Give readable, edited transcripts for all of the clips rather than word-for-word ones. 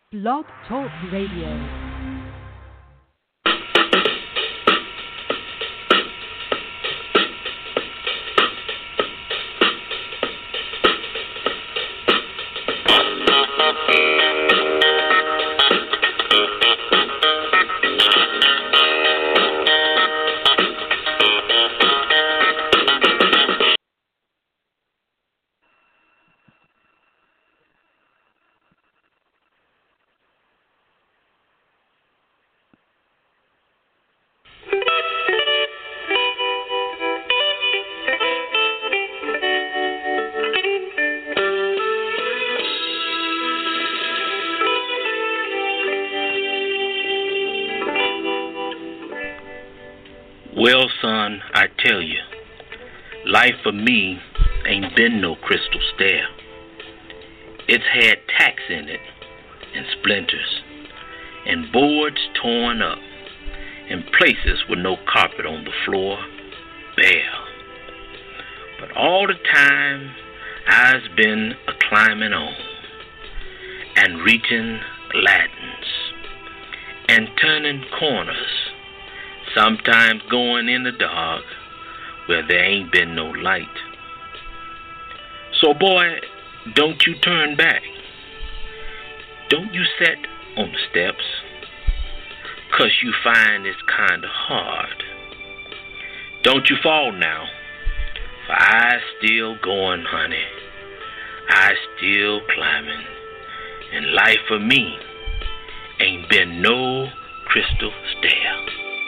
Blog Talk Radio. Well, son, I tell you, life for me ain't been no crystal stair. It's had tacks in it, and splinters, and boards torn up, and places with no carpet on the floor, bare. But all the time, I's been a-climbing on, and reaching ladders, and turning corners, sometimes going in the dark where there ain't been no light. So boy, don't you turn back. Don't you sit on the steps, 'cause you find it's kinda hard. Don't you fall now, for I still going, honey. I still climbing, and life for me ain't been no crystal stair.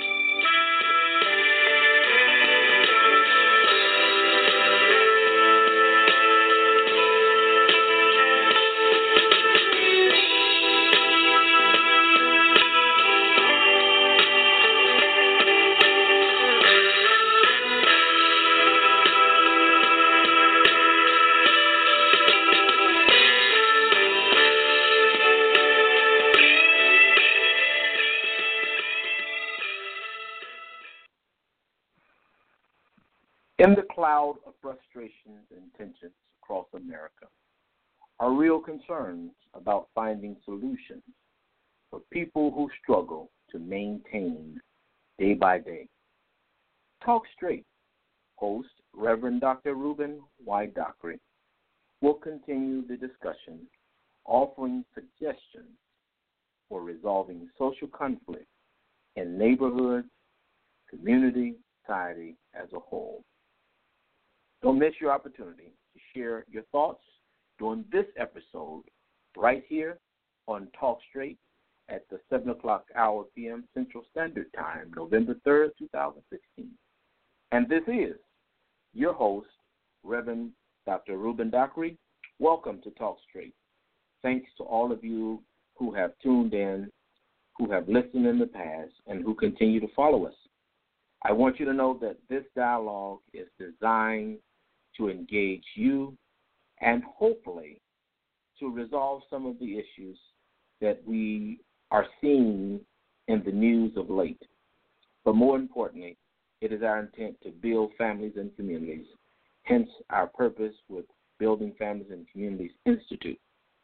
In the cloud of frustrations and tensions across America are real concerns about finding solutions for people who struggle to maintain day by day. Talk Straight host Reverend Dr. Reuben Y. Dockery will continue the discussion, offering suggestions for resolving social conflict in neighborhoods, community, society as a whole. Don't miss your opportunity to share your thoughts during this episode right here on Talk Straight at the 7 o'clock hour p.m. Central Standard Time, November 3rd, 2016. And this is your host, Reverend Dr. Reuben Dockery. Welcome to Talk Straight. Thanks to all of you who have tuned in, who have listened in the past, and who continue to follow us. I want you to know that this dialogue is designed to engage you and hopefully to resolve some of the issues that we are seeing in the news of late. But more importantly, it is our intent to build families and communities, hence our purpose with Building Families and Communities Institute.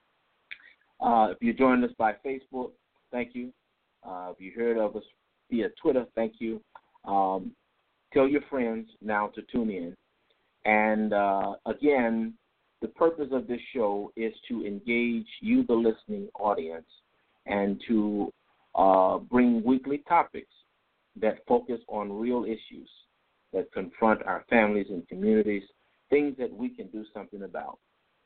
If you joined us by Facebook, thank you. If you heard of us via Twitter, thank you. Tell your friends now to tune in. And again, the purpose of this show is to engage you, the listening audience, and to bring weekly topics that focus on real issues that confront our families and communities, things that we can do something about.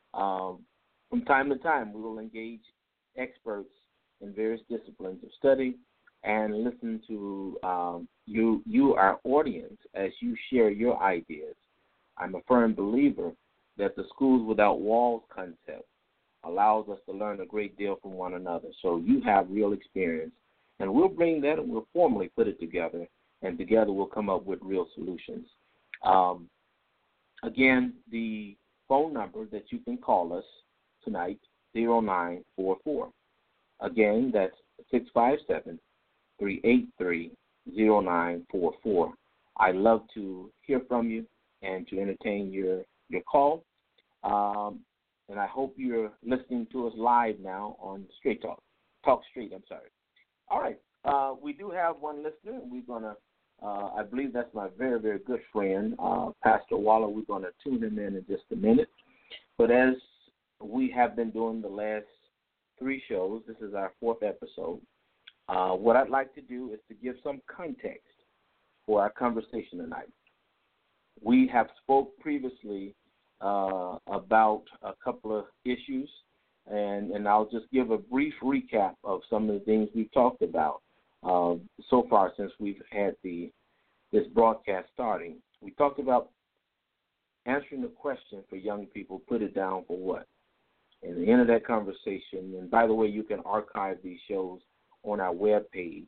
From time to time, we will engage experts in various disciplines of study and listen to you, our audience, as you share your ideas. I'm a firm believer that the Schools Without Walls concept allows us to learn a great deal from one another. So you have real experience, and we'll bring that and we'll formally put it together, and together we'll come up with real solutions. Again, the phone number that you can call us tonight, 0944. Again, that's 657-383-0944. I'd love to hear from you and to entertain your call. And I hope you're listening to us live now on Straight Talk. Talk Street, I'm sorry. All right. We do have one listener. We're going to, I believe that's my very, very good friend, Pastor Waller. We're going to tune him in just a minute. But as we have been doing the last 3 shows, this is our 4th episode, what I'd like to do is to give some context for our conversation tonight. We have spoke previously about a couple of issues, and I'll just give a brief recap of some of the things we've talked about so far since we've had this broadcast starting. We talked about answering the question for young people, put it down for what? And the end of that conversation, and by the way, you can archive these shows on our webpage,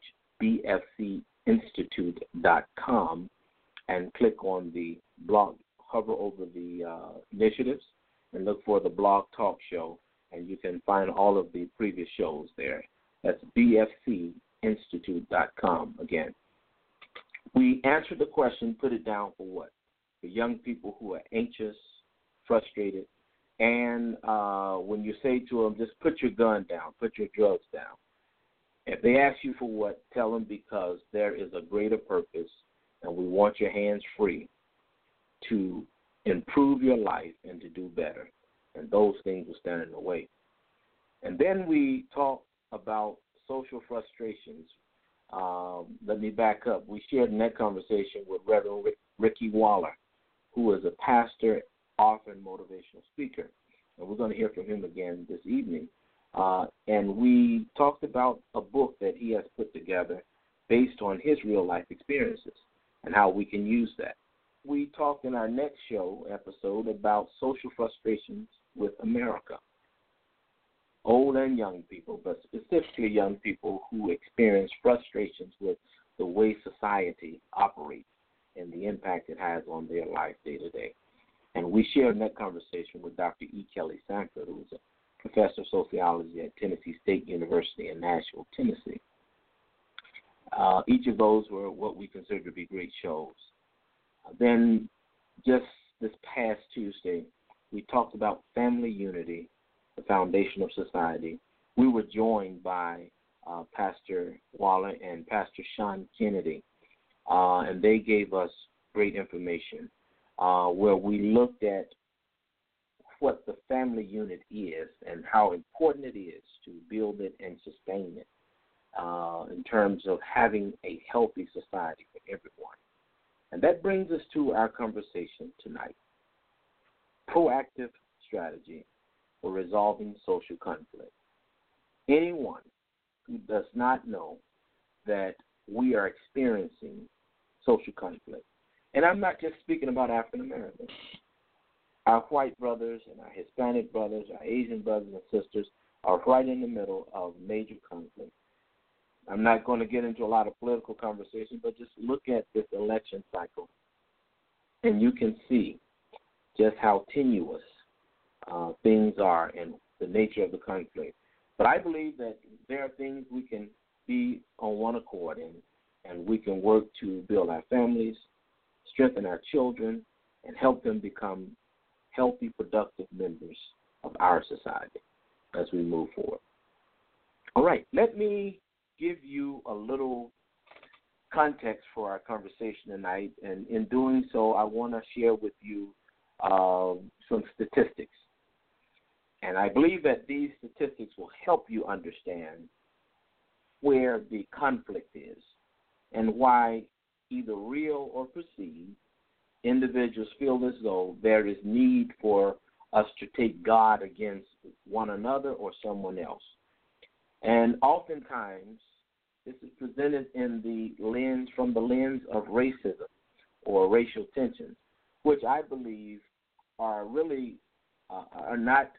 bfcinstitute.com, and click on the blog, hover over the initiatives, and look for the Blog Talk Show, and you can find all of the previous shows there. That's bfcinstitute.com again. We answered the question, put it down for what? For young people who are anxious, frustrated, and when you say to them, just put your gun down, put your drugs down. If they ask you for what, tell them because there is a greater purpose, and we want your hands free to improve your life and to do better. And those things will stand in the way. And then we talk about social frustrations. Let me back up. We shared in that conversation with Reverend Ricky Waller, who is a pastor, author, and motivational speaker. And we're going to hear from him again this evening. And we talked about a book that he has put together based on his real-life experiences and how we can use that. We talked in our next show episode about social frustrations with America. Old and young people, but specifically young people who experience frustrations with the way society operates and the impact it has on their life day to day. And we shared in that conversation with Dr. E. Kelly Sanford, who is a professor of sociology at Tennessee State University in Nashville, Tennessee. Each of those were what we consider to be great shows. Then just this past Tuesday, we talked about family unity, the foundation of society. We were joined by Pastor Waller and Pastor Sean Kennedy, and they gave us great information where we looked at what the family unit is and how important it is to build it and sustain it in terms of having a healthy society for everyone. And that brings us to our conversation tonight. Proactive strategy for resolving social conflict. Anyone who does not know that we are experiencing social conflict, and I'm not just speaking about African Americans, our white brothers and our Hispanic brothers, our Asian brothers and sisters are right in the middle of major conflict. I'm not going to get into a lot of political conversation, but just look at this election cycle, and you can see just how tenuous things are and the nature of the conflict. But I believe that there are things we can be on one accord in, and we can work to build our families, strengthen our children, and help them become healthy, productive members of our society as we move forward. All right, let me give you a little context for our conversation tonight, and in doing so, I want to share with you some statistics. And I believe that these statistics will help you understand where the conflict is and why, either real or perceived, individuals feel as though there is need for us to take God against one another or someone else. And oftentimes, this is presented from the lens of racism or racial tensions, which I believe are really are not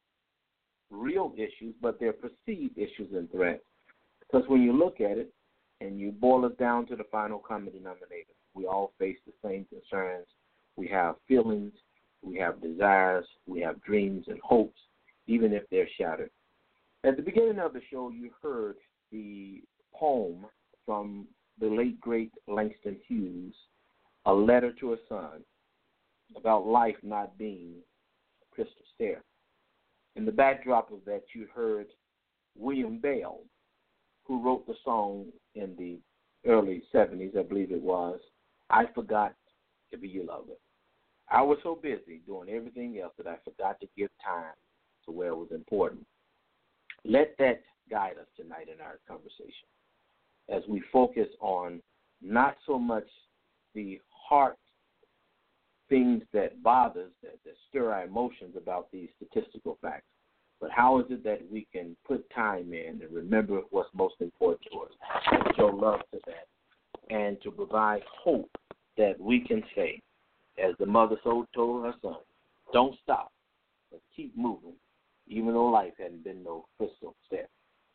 real issues, but they're perceived issues and threats. Because when you look at it and you boil it down to the final common denominator, we all face the same concerns. We have feelings, we have desires, we have dreams and hopes, even if they're shattered. At the beginning of the show, you heard the poem from the late, great Langston Hughes, A Letter to a Son, about life not being a crystal stair. In the backdrop of that, you heard William Bell who wrote the song in the early 70s, I believe it was, I Forgot to Be Your Lover. I was so busy doing everything else that I forgot to give time to where it was important. Let that guide us tonight in our conversation as we focus on not so much the heart things that bothers, that stir our emotions about these statistical facts, but how is it that we can put time in and remember what's most important to us, show love to that, and to provide hope that we can say, as the mother so told her son, don't stop, but keep moving, even though life hadn't been no crystal step.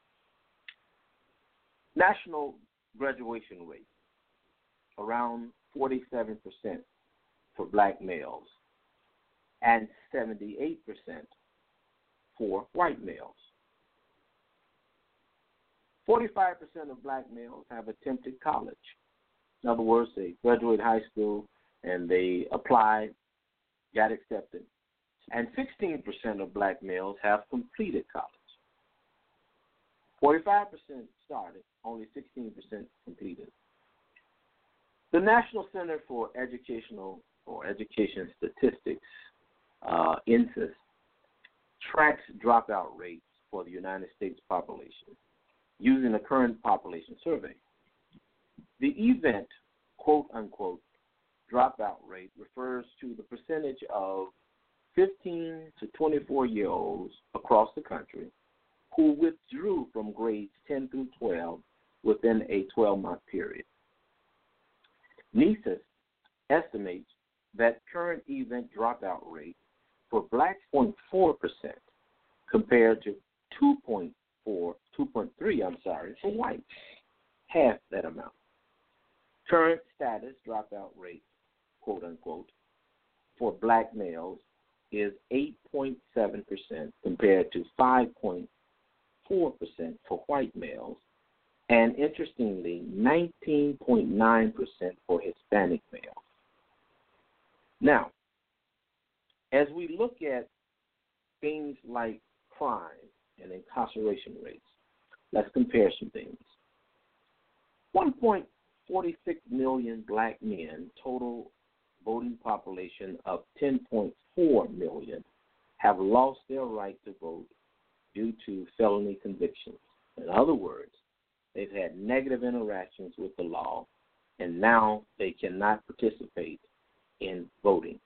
National graduation rate, around 47% for black males and 78% for white males. 45% of black males have attempted college. In other words, they graduate high school and they applied, got accepted. And 16% of black males have completed college. 45% started, only 16% completed. The National Center for Education Statistics, NCSS, tracks dropout rates for the United States population using the current population survey. The event, quote-unquote, dropout rate refers to the percentage of 15 to 24-year-olds across the country who withdrew from grades 10 through 12 within a 12-month period. NCSS estimates that current event dropout rate for blacks 0.4% compared to 2.3 for whites, half that amount. Current status dropout rate, quote unquote, for black males is 8.7% compared to 5.4% for white males, and interestingly, 19.9% for Hispanic males. Now, as we look at things like crime and incarceration rates, let's compare some things. 1.46 million black men, total voting population of 10.4 million, have lost their right to vote due to felony convictions. In other words, they've had negative interactions with the law, and now they cannot participate in voting.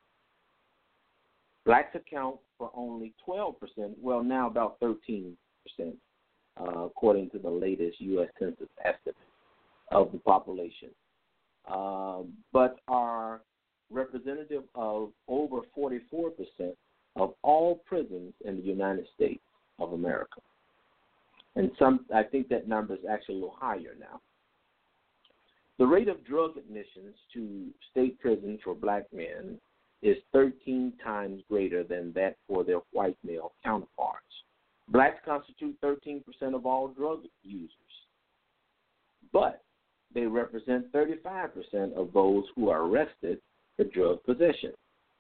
Blacks account for only 12%, well, now about 13%, according to the latest U.S. Census estimate of the population, but are representative of over 44% of all prisons in the United States of America. And I think that number is actually a little higher now. The rate of drug admissions to state prison for black men is 13 times greater than that for their white male counterparts. Blacks constitute 13% of all drug users, but they represent 35% of those who are arrested for drug possession.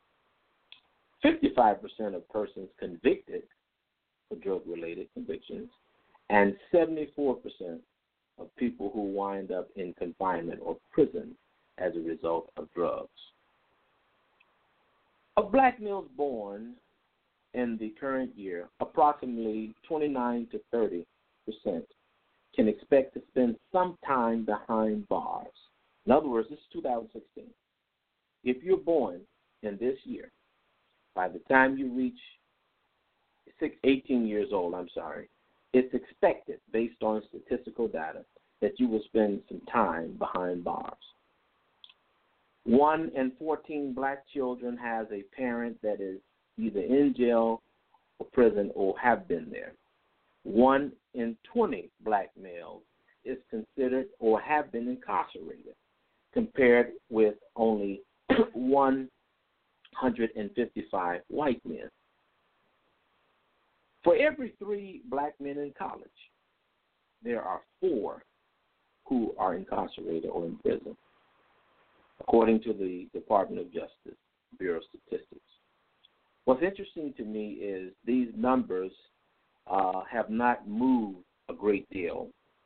55% of persons convicted for drug-related convictions, and 74% of people who wind up in confinement or prison as a result of drugs. Of black males born in the current year, approximately 29 to 30% can expect to spend some time behind bars. In other words, this is 2016. If you're born in this year, by the time you reach 18 years old, it's expected, based on statistical data, that you will spend some time behind bars. 1 in 14 black children has a parent that is either in jail or prison or have been there. 1 in 20 black males is considered or have been incarcerated, compared with only 155 white men. For every 3 black men in college, there are 4 who are incarcerated or in prison, according to the Department of Justice Bureau of Statistics. What's interesting to me is these numbers have not moved a great deal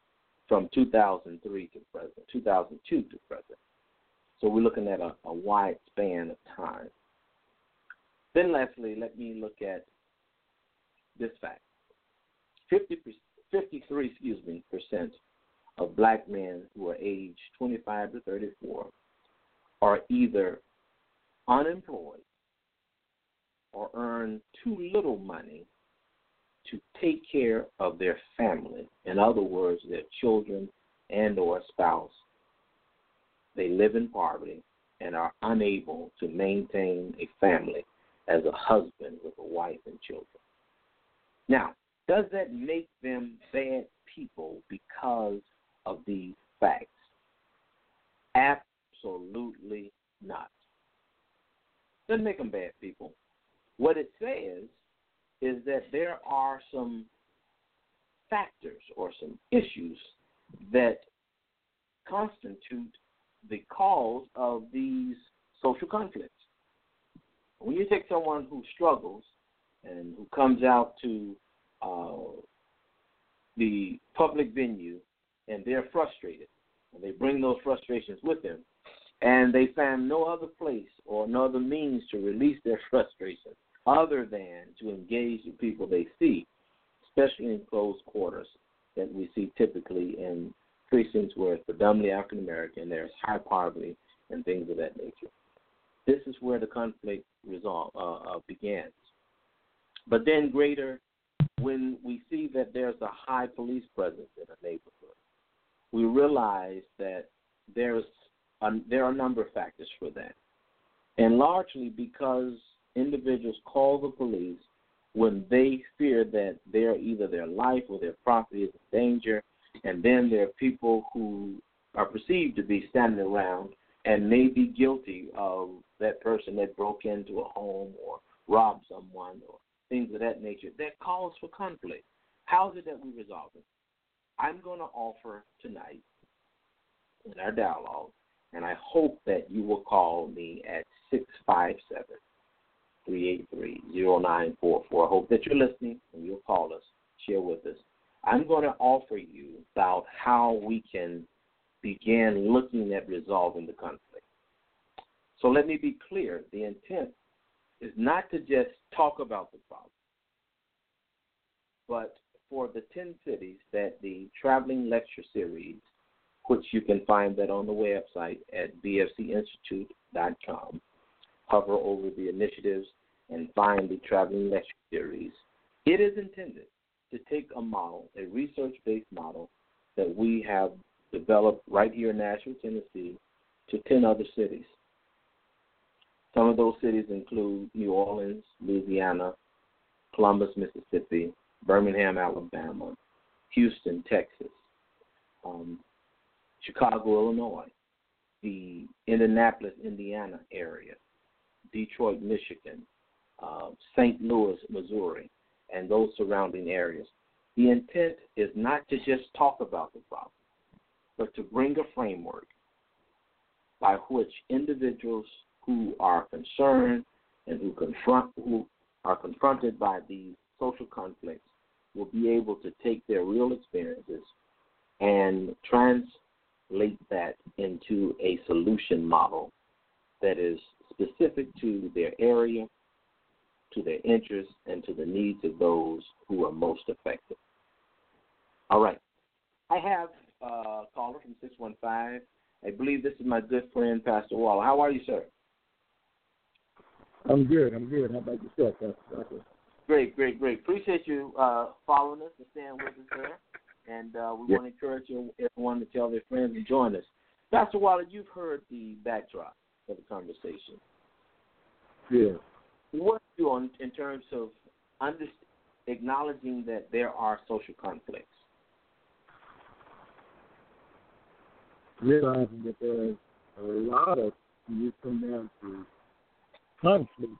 from 2003 to present, 2002 to present. So we're looking at a wide span of time. Then lastly, let me look at this fact. 53% of black men who are aged 25 to 34 are either unemployed or earn too little money to take care of their family. In other words, their children and or spouse. They live in poverty and are unable to maintain a family as a husband with a wife and children. Now, does that make them bad people because of these facts? Absolutely not. Doesn't make them bad people. What it says is that there are some factors or some issues that constitute the cause of these social conflicts. When you take someone who struggles and who comes out to the public venue and they're frustrated, and they bring those frustrations with them, and they find no other place or no other means to release their frustration other than to engage the people they see, especially in close quarters that we see typically in precincts where it's predominantly African American, there's high poverty and things of that nature. This is where the conflict begins. But then greater when we see that there's a high police presence in a neighborhood. We realize that there are a number of factors for that. And largely because individuals call the police when they fear that either their life or their property is in danger, and then there are people who are perceived to be standing around and may be guilty of that person that broke into a home or robbed someone or things of that nature. That calls for conflict. How is it that we resolve it? I'm going to offer tonight in our dialogue, and I hope that you will call me at 657-383-0944. I hope that you're listening and you'll call us, share with us. I'm going to offer you about how we can begin looking at resolving the conflict. So let me be clear. The intent is not to just talk about the problem, but for the 10 cities that the traveling lecture series, which you can find that on the website at bfcinstitute.com, hover over the initiatives and find the traveling lecture series. It is intended to take a model, a research-based model that we have developed right here in Nashville, Tennessee, to 10 other cities. Some of those cities include New Orleans, Louisiana, Columbus, Mississippi, Birmingham, Alabama, Houston, Texas, Chicago, Illinois, the Indianapolis, Indiana area, Detroit, Michigan, St. Louis, Missouri, and those surrounding areas. The intent is not to just talk about the problem, but to bring a framework by which individuals who are concerned and who are confronted by these social conflicts will be able to take their real experiences and translate that into a solution model that is specific to their area, to their interests, and to the needs of those who are most affected. All right. I have a caller from 615. I believe this is my good friend, Pastor Waller. How are you, sir? I'm good. How about yourself, Pastor? Great. Appreciate you following us and staying with us there. And we want to encourage everyone to tell their friends to join us. Pastor Waller, you've heard the backdrop of the conversation. Yeah. What do you on in terms of acknowledging that there are social conflicts? Realizing that there's a lot of, when you come down to conflict,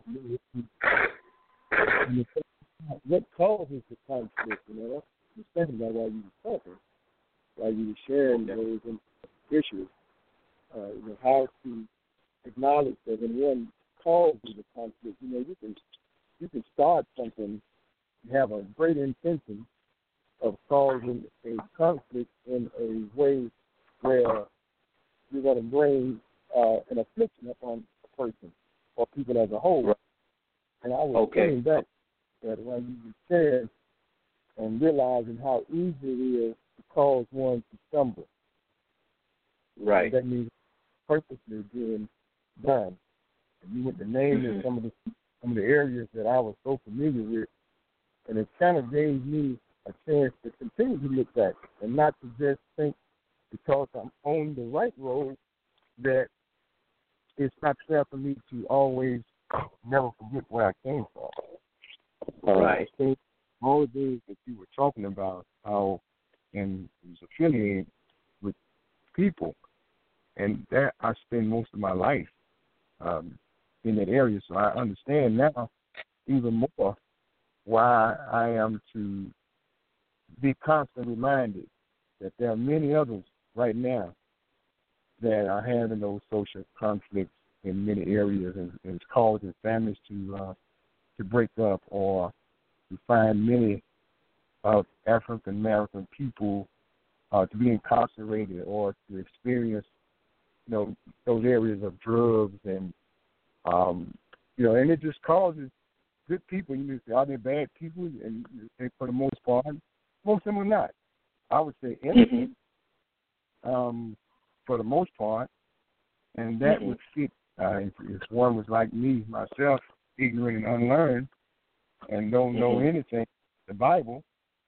what causes the conflict? You know, that's the thing about while you were talking, while you were sharing those issues. How to acknowledge that when one causes the conflict, you can start something, have a great intention, of causing a conflict in a way where you're going to bring an affliction upon a person or people as a whole. Right. And I was thinking back that when you were sharing and realizing how easy it is to cause one to stumble. Right. That means purposely being done. And you went to name some of the areas that I was so familiar with, and it kind of gave me a chance to continue to look back and not to just think because I'm on the right road that it's not fair for me to always never forget where I came from. Right. All the things that you were talking about, how and was affiliated with people, and that I spend most of my life in that area, so I understand now even more why I am to be constantly reminded that there are many others right now that are having those social conflicts in many areas, and it's causing families to break up or to find many of African American people to be incarcerated or to experience, those areas of drugs and and it just causes good people. You say, are they bad people? And for the most part, most of them are not. I would say innocent for the most part, and that would fit if one was like me, myself, ignorant and unlearned, and don't know anything, the Bible,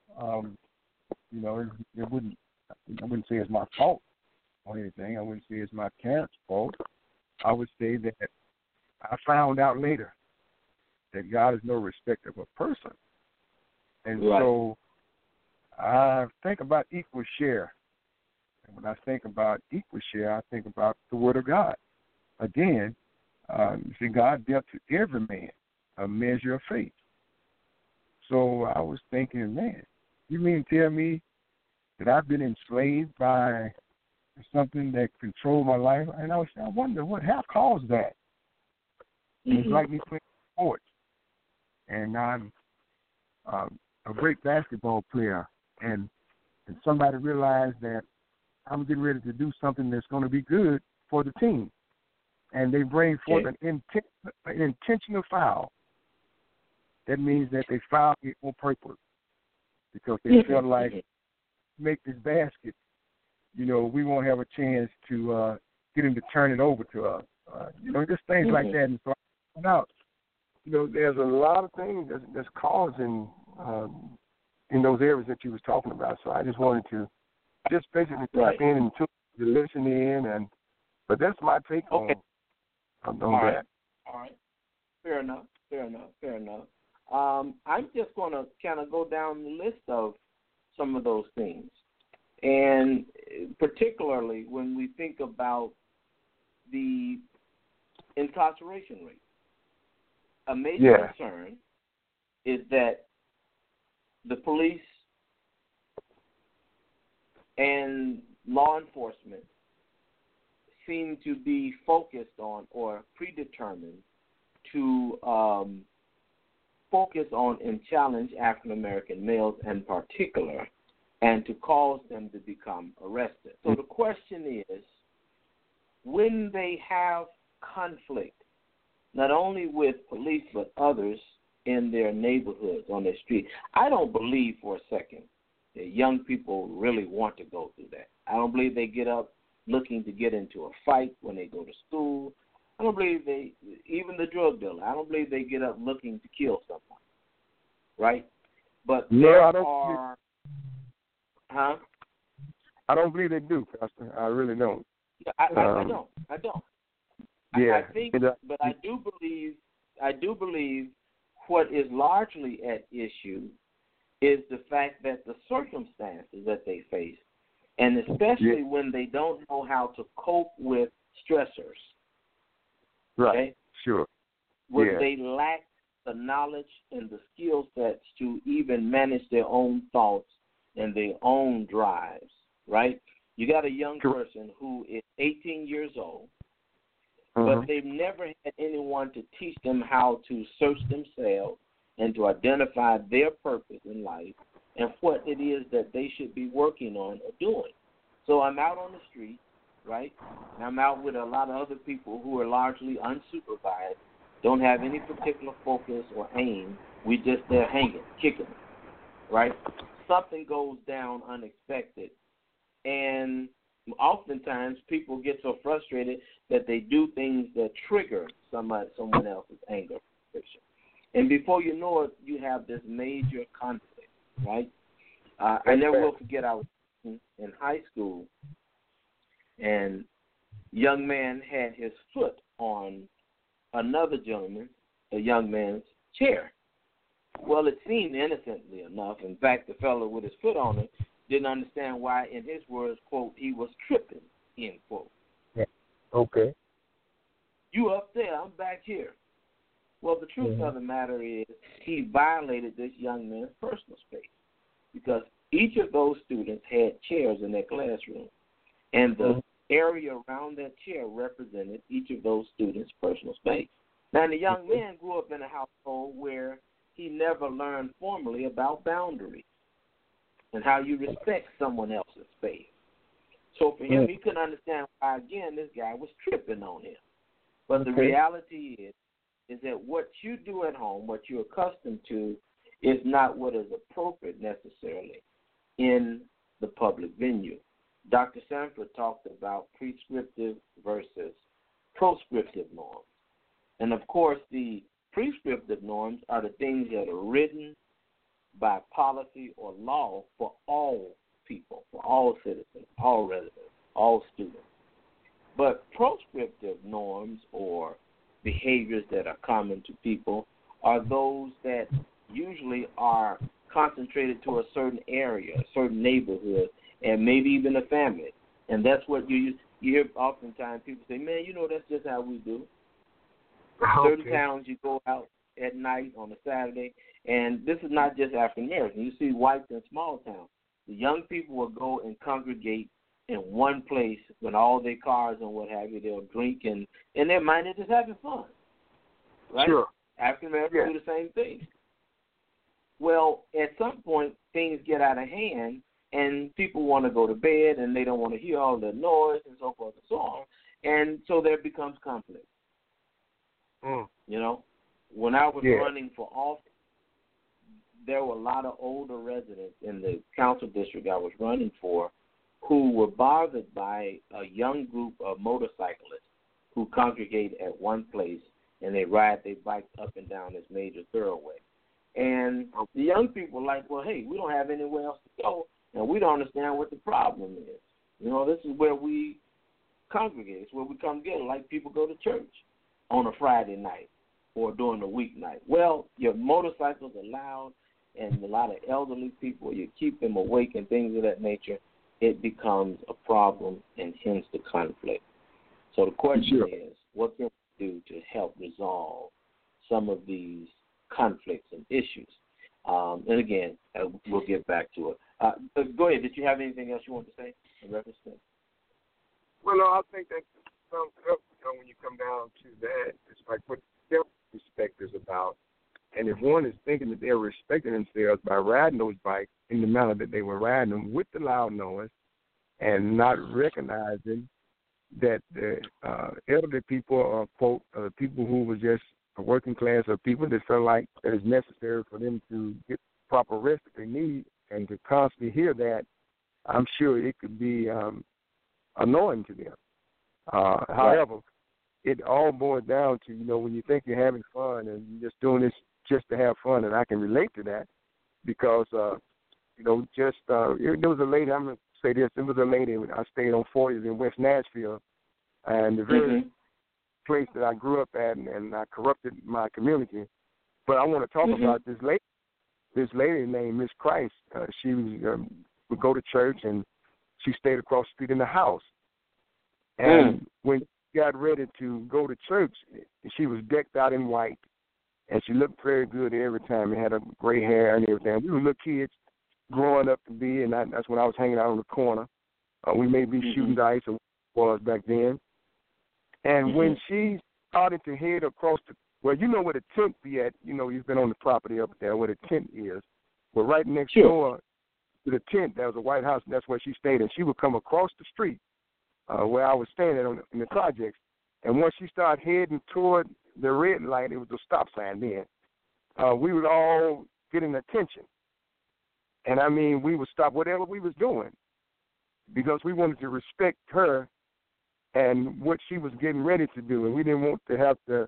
it wouldn't. I wouldn't say it's my fault or anything. I wouldn't say it's my parents' fault. I would say that I found out later that God is no respecter of a person. And so I think about equal share. And when I think about equal share, I think about the Word of God. Again, God dealt to every man a measure of faith. So I was thinking, man, you mean to tell me that I've been enslaved by something that controlled my life? And I wonder how caused that. It's like me playing sports, and I'm a great basketball player, and somebody realized that I'm getting ready to do something that's going to be good for the team, and they bring forth an intentional foul. That means that they fouled it on purpose because they felt like, make this basket, we won't have a chance to get him to turn it over to us. Just things like that. And so I found out, there's a lot of things that's causing in those areas that you was talking about. So I just wanted to just basically tap in and to listen in, but that's my take on that. All right. Fair enough. I'm just going to kind of go down the list of some of those things, and particularly when we think about the incarceration rate. A major concern is that the police and law enforcement seem to be focused on or predetermined to focus on and challenge African American males in particular, and to cause them to become arrested. So the question is, when they have conflict, not only with police but others in their neighborhoods, on their street, I don't believe for a second that young people really want to go through that. I don't believe they get up looking to get into a fight when they go to school. I don't believe even the drug dealer, I don't believe they get up looking to kill someone, right? But I don't believe they do, Pastor. I really don't. I don't. Yeah. But I do believe what is largely at issue is the fact that the circumstances that they face, and especially when they don't know how to cope with stressors. Right. Okay? Sure. When they lack the knowledge and the skill sets to even manage their own thoughts and their own drives, right? You got a young person who is 18 years old, but they've never had anyone to teach them how to search themselves and to identify their purpose in life and what it is that they should be working on or doing. So I'm out on the street, right? And I'm out with a lot of other people who are largely unsupervised, don't have any particular focus or aim. We just there hanging, kicking, right? Something goes down unexpected, and oftentimes people get so frustrated that they do things that trigger someone else's anger. And before you know it, you have this major conflict, right? I never will forget, I was in high school, and a young man had his foot on another gentleman, a young man's chair. Well, it seemed innocently enough. In fact, the fellow with his foot on it didn't understand why, in his words, quote, he was tripping, end quote. Yeah. Okay. You up there, I'm back here. Well, the truth of the matter is he violated this young man's personal space because each of those students had chairs in their classroom, and the area around that chair represented each of those students' personal space. Now, the young man grew up in a household where he never learned formally about boundaries and how you respect someone else's space. So for him, he couldn't understand why, again, this guy was tripping on him. But the reality is that what you do at home, what you're accustomed to, is not what is appropriate necessarily in the public venue. Dr. Sanford talked about prescriptive versus proscriptive norms. And, of course, the prescriptive norms are the things that are written by policy or law for all people, for all citizens, all residents, all students. But proscriptive norms or behaviors that are common to people are those that usually are concentrated to a certain area, a certain neighborhood, and maybe even a family. And that's what you hear oftentimes people say, man, that's just how we do. Certain towns you go out at night on a Saturday, and this is not just African American. You see whites in small towns. The young people will go and congregate in one place with all their cars and what have you. They'll drink and they're minded just having fun. Right? Sure. African Americans do the same thing. Well, at some point, things get out of hand, and people want to go to bed, and they don't want to hear all the noise and so forth and so on. And so there becomes conflict. When I was running for office, there were a lot of older residents in the council district I was running for who were bothered by a young group of motorcyclists who congregate at one place, and they ride their bikes up and down this major thoroughway. And the young people were like, well, hey, we don't have anywhere else to go, and we don't understand what the problem is. This is where we congregate. It's where we come together, like people go to church on a Friday night or during the weeknight. Well, your motorcycles are loud, and a lot of elderly people, you keep them awake and things of that nature. It becomes a problem and hence the conflict. So the question is, what can we do to help resolve some of these conflicts and issues? And again, we'll get back to it. Go ahead. Did you have anything else you want to say in reference to that? Well, no, I think that sums up, when you come down to that, it's like what self-respect is about. And if one is thinking that they're respecting themselves by riding those bikes in the manner that they were riding them with the loud noise and not recognizing that the elderly people are, quote, people who were just a working class or people that felt like it is necessary for them to get proper rest that they need, and to constantly hear that, I'm sure it could be annoying to them. However, it all boils down to, when you think you're having fun and you're just doing this just to have fun, and I can relate to that because, there was a lady, I'm going to say this, there was a lady, I stayed on 40s in West Nashville, and the very place that I grew up at, and I corrupted my community. But I want to talk about this lady named Miss Christ. She would go to church, and she stayed across the street in the house. And when she got ready to go to church, she was decked out in white, and she looked very good every time. She had her gray hair and everything. We were little kids growing up to be, and that's when I was hanging out on the corner. We may be shooting dice or was back then. And when she started to head across where the tent be at, you've been on the property up there where the tent is. were right next Sure. door to the tent. That was a White House, and that's where she stayed. And she would come across the street where I was staying at in the projects. And once she started heading toward the red light, it was a stop sign then, we would all get an attention. And, I mean, we would stop whatever we was doing because we wanted to respect her and what she was getting ready to do. And we didn't want to have to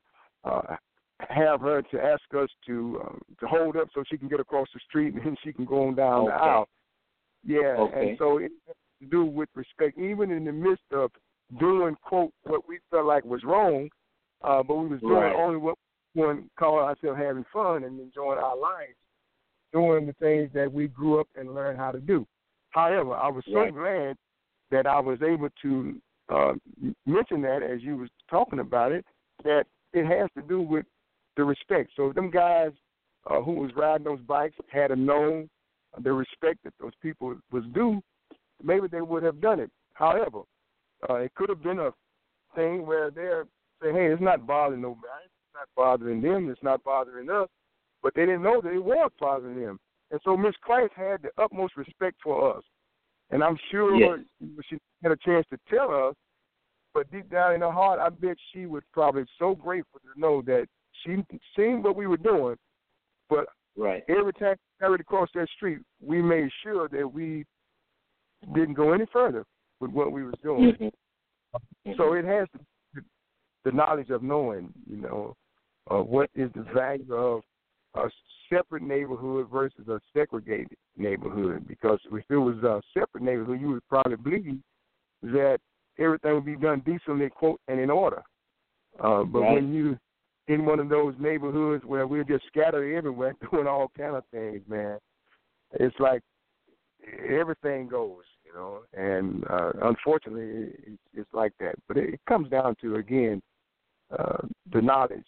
have her to ask us to hold up so she can get across the street and then she can go on down the aisle. Yeah, Okay. and so it has to do with respect, even in the midst of doing, quote, what we felt like was wrong, but we was doing only what we want to call ourselves having fun and enjoying our lives, doing the things that we grew up and learned how to do. However, I was so glad that I was able to mention that as you was talking about it, that it has to do with the respect. So them guys who was riding those bikes had known the respect that those people was due, maybe they would have done it. However, it could have been a thing where they're saying, hey, it's not bothering nobody. It's not bothering them. It's not bothering us. But they didn't know that it was bothering them. And so Miss Christ had the utmost respect for us. And I'm sure she had a chance to tell us, but deep down in her heart, I bet she was probably so grateful to know that she seen what we were doing, but every time we carried across that street, we made sure that we didn't go any further with what we was doing. Mm-hmm. So it has the knowledge of knowing, what is the value of a separate neighborhood versus a segregated neighborhood. Because if it was a separate neighborhood, you would probably believe that everything would be done decently, quote, and in order. But when you in one of those neighborhoods where we're just scattered everywhere doing all kind of things, man, it's like everything goes, and unfortunately it's like that. But it comes down to, again, the knowledge,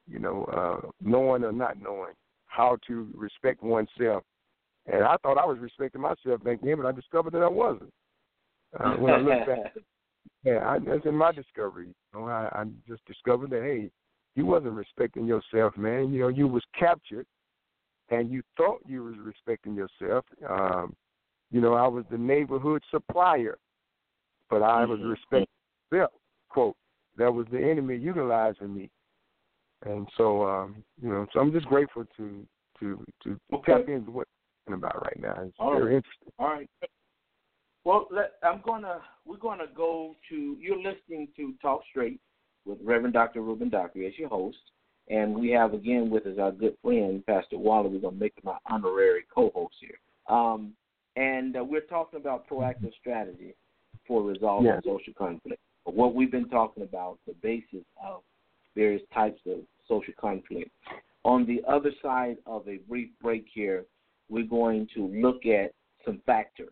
knowing or not knowing how to respect oneself. And I thought I was respecting myself back then, but I discovered that I wasn't. When I look back, that's in my discovery. I just discovered that, hey, you wasn't respecting yourself, man. You was captured, and you thought you was respecting yourself. I was the neighborhood supplier, but I was respecting myself, quote. That was the enemy utilizing me. And so, so I'm just grateful to tap into what we're talking about right now. It's very interesting. All right. Well, we're gonna go to, you're listening to Talk Straight with Reverend Dr. Reuben Dockery as your host, and we have again with us our good friend Pastor Waller. We're gonna make him our honorary co-host here, and we're talking about proactive strategy for resolving social conflict. But what we've been talking about, the basis of various types of social conflict. On the other side of a brief break here, we're going to look at some factors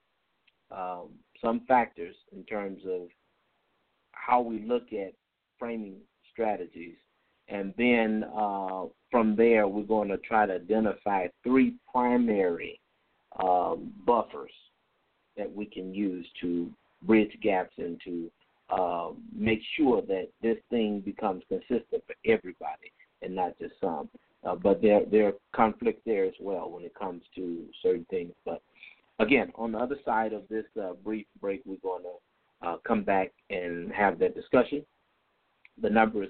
in terms of how we look at framing strategies. And then from there, we're going to try to identify three primary buffers that we can use to bridge gaps and to make sure that this thing becomes consistent for everybody and not just some. But there are conflicts there as well when it comes to certain things. But again, on the other side of this brief break, we're going to come back and have that discussion. The number is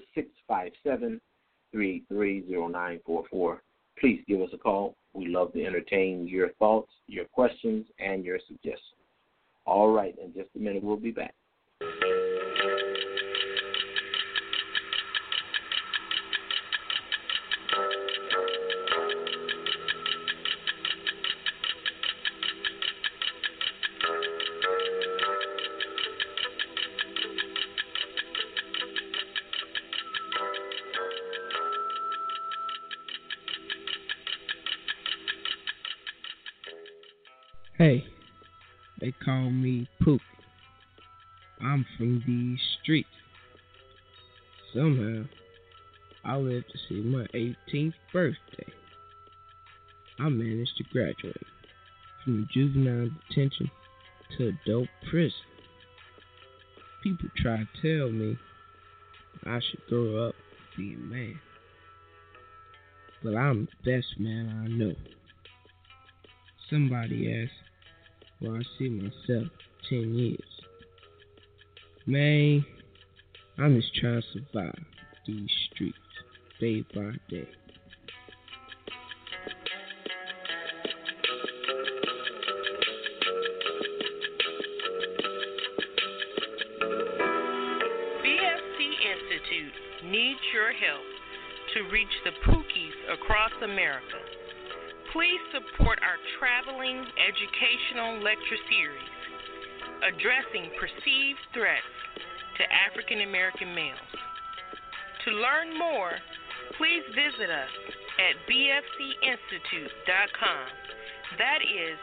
657-383-0944. Please give us a call. We love to entertain your thoughts, your questions, and your suggestions. All right, in just a minute, we'll be back. Hey, they call me Poop. I'm from these streets. Somehow, I lived to see my 18th birthday. I managed to graduate from juvenile detention to adult prison. People try to tell me I should grow up and be a man. But I'm the best man I know. Somebody asked where I see myself 10 years. Man, I'm just trying to survive these streets day by day. BFC Institute needs your help to reach the Pookies across America. Please support our traveling educational lecture series addressing perceived threats to African American males. To learn more, please visit us at bfcinstitute.com. That is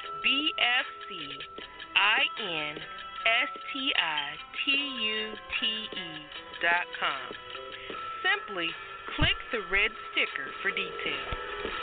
bfcinstitute.com. Simply click the red sticker for details.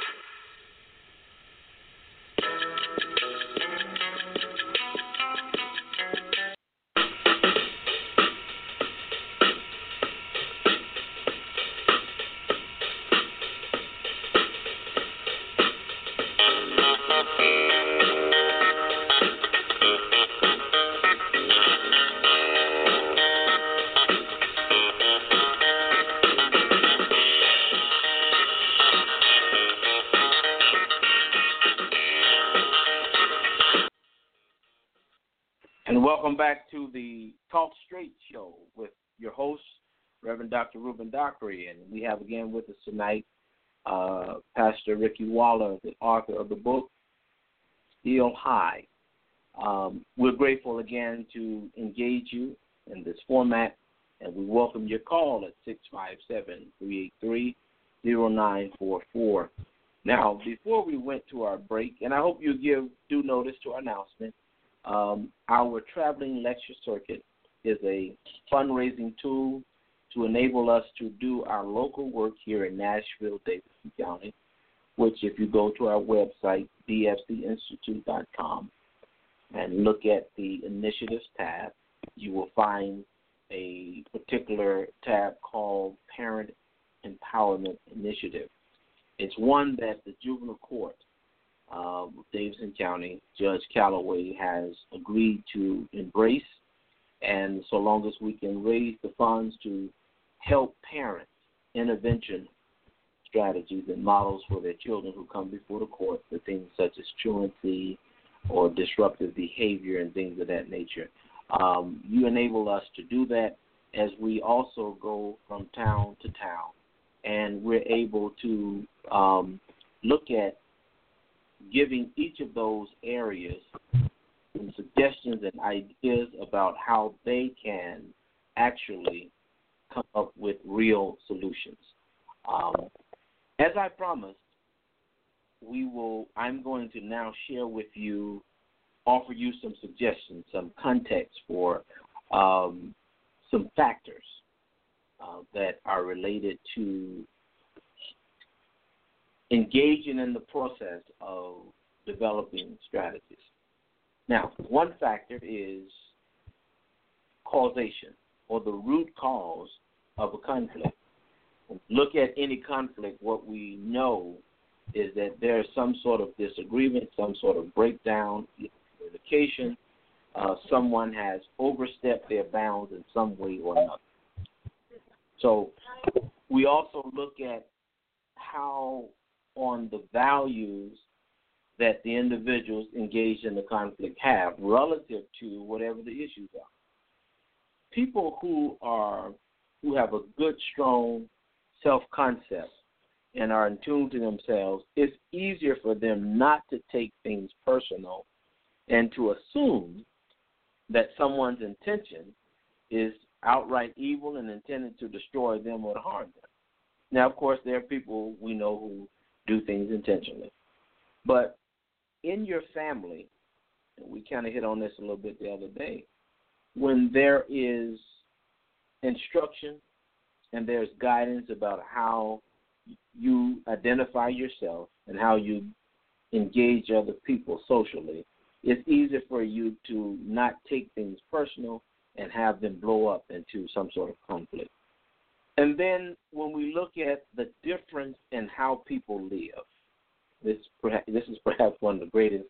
And welcome back to the Talk Straight Show with your host, Reverend Dr. Reuben Dockery. And we have again with us tonight Pastor Ricky Waller, the author of the book, Still High. We're grateful again to engage you in this format, and we welcome your call at 657-383-0944. Now, before we went to our break, and I hope you give due notice to our announcement, our traveling lecture circuit is a fundraising tool to enable us to do our local work here in Nashville, Davidson County, which if you go to our website, bfcinstitute.com, and look at the initiatives tab, you will find a particular tab called Parent Empowerment Initiative. It's one that the juvenile court Davidson County, Judge Calloway has agreed to embrace, and so long as we can raise the funds to help parents, intervention strategies and models for their children who come before the court for things such as truancy or disruptive behavior and things of that nature. You enable us to do that as we also go from town to town, and we're able to look at giving each of those areas some suggestions and ideas about how they can actually come up with real solutions. As I promised, I'm going to now share with you, offer you some suggestions, some context for some factors that are related to engaging in the process of developing strategies. Now, one factor is causation, or the root cause of a conflict. Look at any conflict, what we know is that there is some sort of disagreement, some sort of breakdown in communication. Someone has overstepped their bounds in some way or another. So we also look at how on the values that the individuals engaged in the conflict have relative to whatever the issues are. People who have a good, strong self-concept and are in tune to themselves, it's easier for them not to take things personal and to assume that someone's intention is outright evil and intended to destroy them or to harm them. Now, of course, there are people we know who do things intentionally. But in your family, and we kind of hit on this a little bit the other day, when there is instruction and there's guidance about how you identify yourself and how you engage other people socially, it's easier for you to not take things personal and have them blow up into some sort of conflict. And then when we look at the difference in how people live, this is perhaps one of the greatest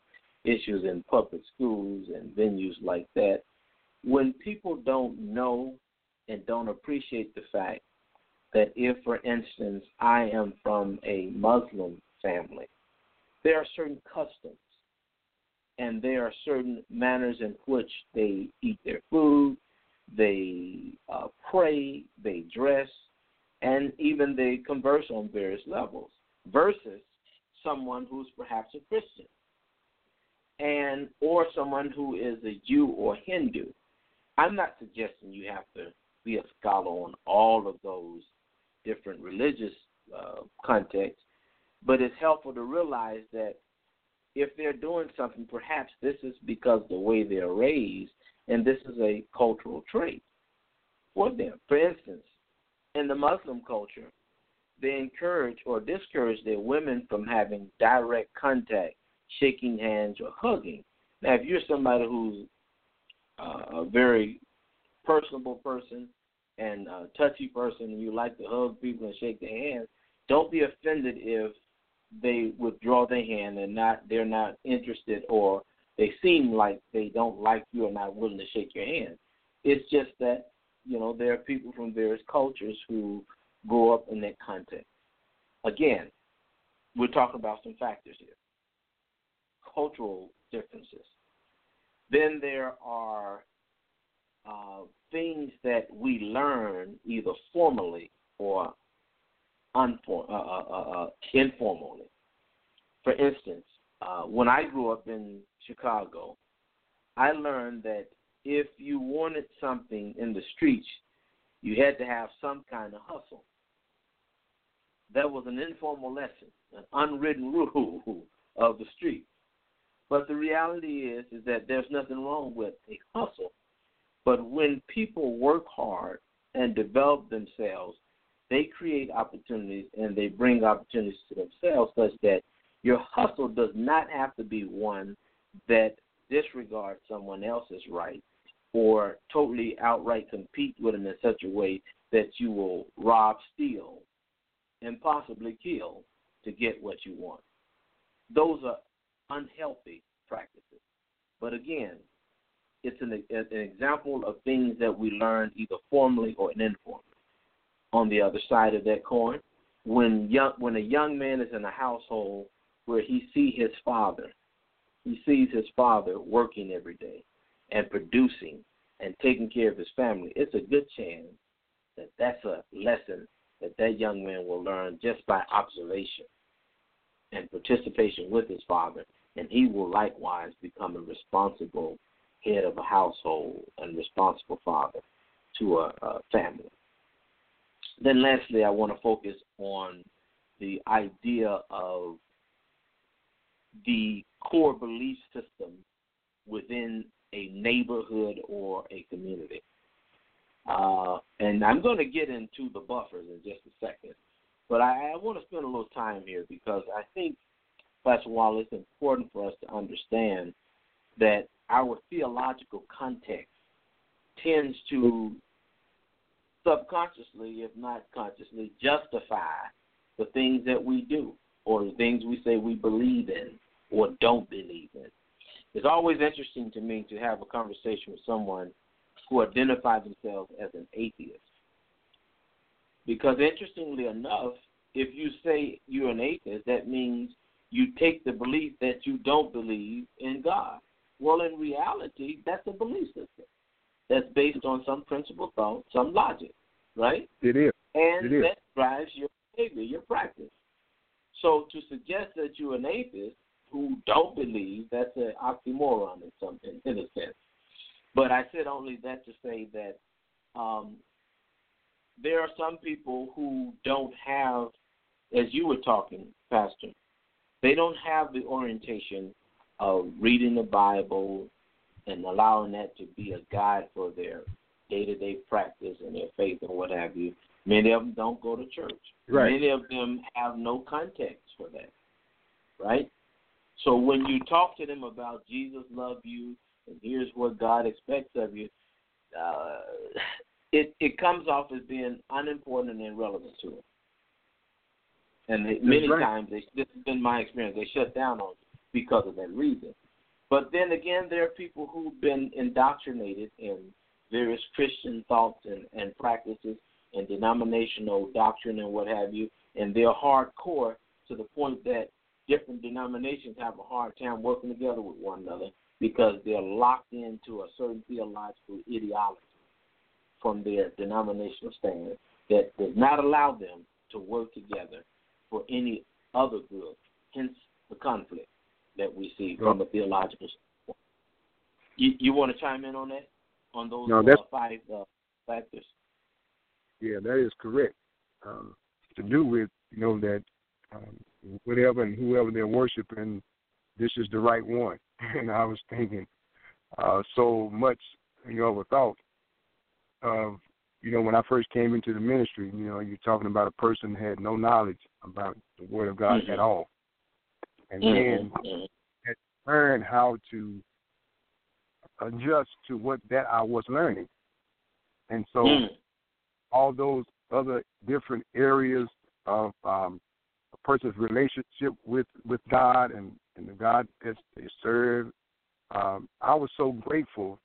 issues in public schools and venues like that. When people don't know and don't appreciate the fact that if, for instance, I am from a Muslim family, there are certain customs and there are certain manners in which they eat their food, they pray, they dress, and even they converse on various levels, versus someone who's perhaps a Christian and or someone who is a Jew or Hindu. I'm not suggesting you have to be a scholar on all of those different religious contexts, but it's helpful to realize that if they're doing something, perhaps this is because the way they're raised, and this is a cultural trait for them. For instance, in the Muslim culture, they encourage or discourage their women from having direct contact, shaking hands or hugging. Now, if you're somebody who's a very personable person and a touchy person and you like to hug people and shake their hands, don't be offended if they withdraw their hand and they're not interested, or they seem like they don't like you or not willing to shake your hand. It's just that, there are people from various cultures who grow up in that context. Again, we're talking about some factors here. Cultural differences. Then there are things that we learn either formally or informally. For instance, when I grew up in Chicago, I learned that if you wanted something in the streets, you had to have some kind of hustle. That was an informal lesson, an unwritten rule of the street. But the reality is that there's nothing wrong with a hustle. But when people work hard and develop themselves, they create opportunities and they bring opportunities to themselves, such that your hustle does not have to be one that disregards someone else's right or totally outright compete with them in such a way that you will rob, steal, and possibly kill to get what you want. Those are unhealthy practices. But again, it's an example of things that we learn either formally or informally. On the other side of that coin, when a young man is in a household where he sees his father working every day and producing and taking care of his family, it's a good chance that that's a lesson that young man will learn just by observation and participation with his father, and he will likewise become a responsible head of a household and responsible father to a family. Then lastly, I want to focus on the idea of the core belief system within a neighborhood or a community. And I'm going to get into the buffers in just a second. But I want to spend a little time here because I think, Pastor Wallace, it's important for us to understand that our theological context tends to subconsciously, if not consciously, justify the things that we do or the things we say we believe in or don't believe in. It's always interesting to me to have a conversation with someone who identifies themselves as an atheist. Because interestingly enough, if you say you're an atheist, that means you take the belief that you don't believe in God. Well, in reality, that's a belief system that's based on some principle thought, some logic, right? It is. And that drives your behavior, your practice. So to suggest that you're an atheist who don't believe, that's an oxymoron in a sense. But I said only that to say that there are some people who don't have, as you were talking, Pastor, they don't have the orientation of reading the Bible and allowing that to be a guide for their day-to-day practice and their faith and what have you. Many of them don't go to church. Right. Many of them have no context for that, right? So when you talk to them about Jesus loves you and here's what God expects of you, it comes off as being unimportant and irrelevant to them. And many times, this has been my experience, they shut down on it because of that reason. But then again, there are people who've been indoctrinated in various Christian thoughts and practices and denominational doctrine and what have you, and they're hardcore to the point that different denominations have a hard time working together with one another because they're locked into a certain theological ideology from their denominational stand that does not allow them to work together for any other good, hence the conflict that we see from a theological standpoint. You want to chime in on that, on those five factors? Yeah, that is correct. To do with, that whatever and whoever they're worshiping, this is the right one. And I was thinking so much, of a thought of, when I first came into the ministry, you're talking about a person who had no knowledge about the Word of God at all. And then had to learn how to adjust to what that I was learning. And so all those other different areas of a person's relationship with God and the God that they serve, I was so grateful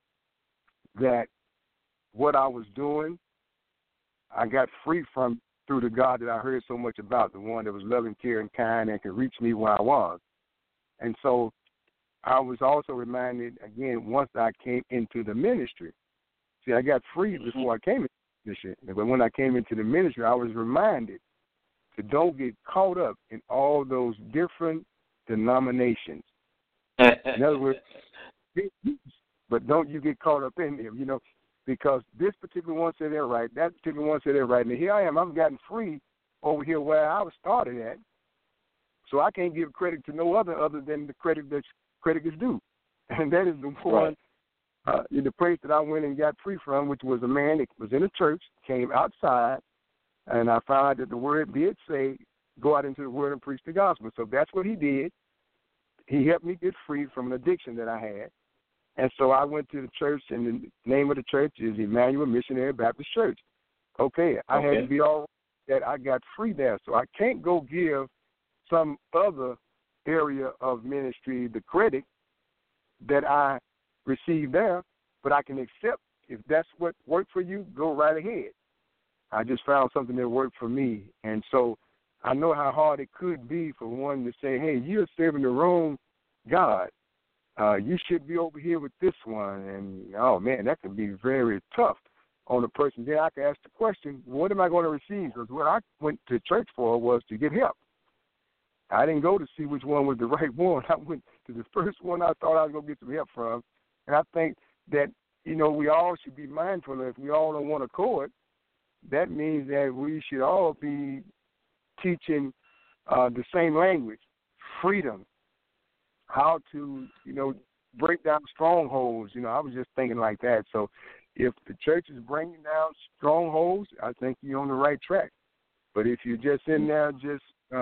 that what I was doing, I got free from through the God that I heard so much about, the one that was loving, caring, kind, and could reach me where I was. And so I was also reminded, again, once I came into the ministry. See, I got free before I came into the ministry. But when I came into the ministry, I was reminded to don't get caught up in all those different denominations. In other words, but don't you get caught up in them, because this particular one said they're right, that particular one said they're right. And here I am, I've gotten free over here where I was started at. So I can't give credit to no other than the credit that credit is due. And that is the one, the place that I went and got free from, which was a man that was in a church, came outside, and I found out that the word did say, go out into the world and preach the gospel. So that's what he did. He helped me get free from an addiction that I had. And so I went to the church, and the name of the church is Emmanuel Missionary Baptist Church. Okay, I had to be all that I got free there. So I can't go give some other area of ministry the credit that I received there, but I can accept if that's what worked for you, go right ahead. I just found something that worked for me. And so I know how hard it could be for one to say, hey, you're serving the wrong God. You should be over here with this one. And, oh, man, that can be very tough on a person. Then I can ask the question, what am I going to receive? Because what I went to church for was to get help. I didn't go to see which one was the right one. I went to the first one I thought I was going to get some help from. And I think that, we all should be mindful if we all don't want to accord, that means that we should all be teaching the same language, freedom, how to, break down strongholds. I was just thinking like that. So if the church is bringing down strongholds, I think you're on the right track. But if you're just in there just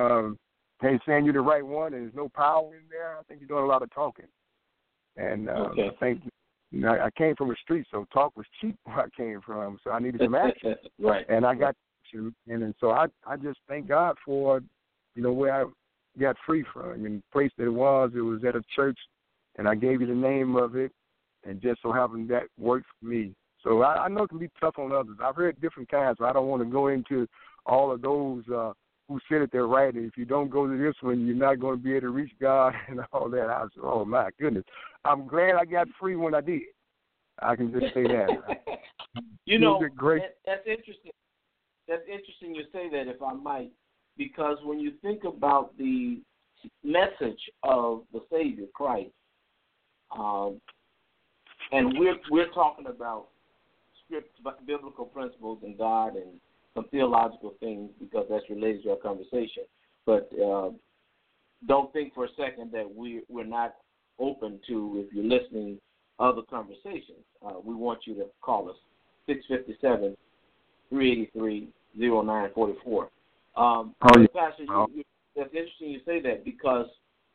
saying you're the right one and there's no power in there, I think you're doing a lot of talking. And I think I came from the street, so talk was cheap where I came from. So I needed some action. Right. And I got action. And so I just thank God for, where I got free from. I mean, the place that it was at a church, and I gave you the name of it, and just so happened that worked for me. So I know it can be tough on others. I've heard different kinds, so I don't want to go into all of those who said it they're right, and if you don't go to this one, you're not going to be able to reach God and all that. I said, oh, my goodness. I'm glad I got free when I did. I can just say that. Great. That's interesting. That's interesting you say that, if I might, because when you think about the message of the Savior, Christ, and we're talking about biblical principles and God and some theological things because that's related to our conversation. But don't think for a second that we're not open to, if you're listening, other conversations. We want you to call us, 657-383-0944. Pastor, that's interesting you say that because,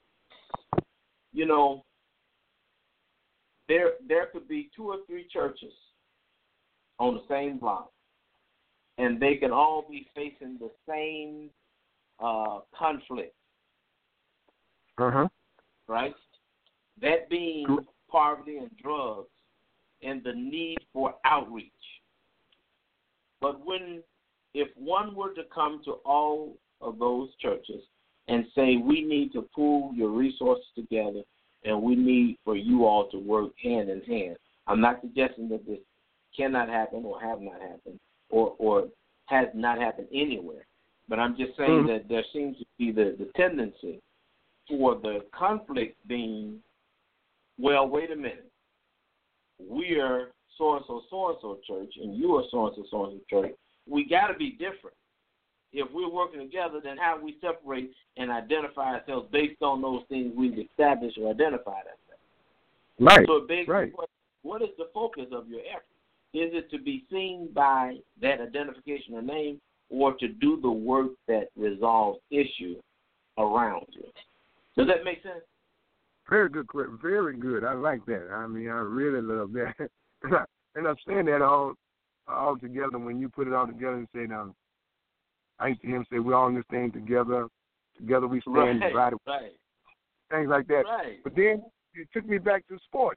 there could be 2 or 3 churches on the same block, and they can all be facing the same conflict. Right? that being poverty and drugs and the need for outreach. But if one were to come to all of those churches and say, we need to pool your resources together and we need for you all to work hand in hand. I'm not suggesting that this cannot happen or have not happened or has not happened anywhere. But I'm just saying that there seems to be the tendency for the conflict being, well, wait a minute. We are so-and-so church, and you are so-and-so church. We got to be different. If we're working together, then how do we separate and identify ourselves based on those things we've established or identified ourselves? Right. So it begs the right. question, what is the focus of your effort? Is it to be seen by that identification or name, or to do the work that resolves issues around you? Does that make sense? Very good. Very good. I like that. I mean, I really love that. And I'm saying that all together when you put it all together and say, now, I used to hear him say, we're all in this thing together. Together we stand divided. Right. Things like that. Right. But then it took me back to sports.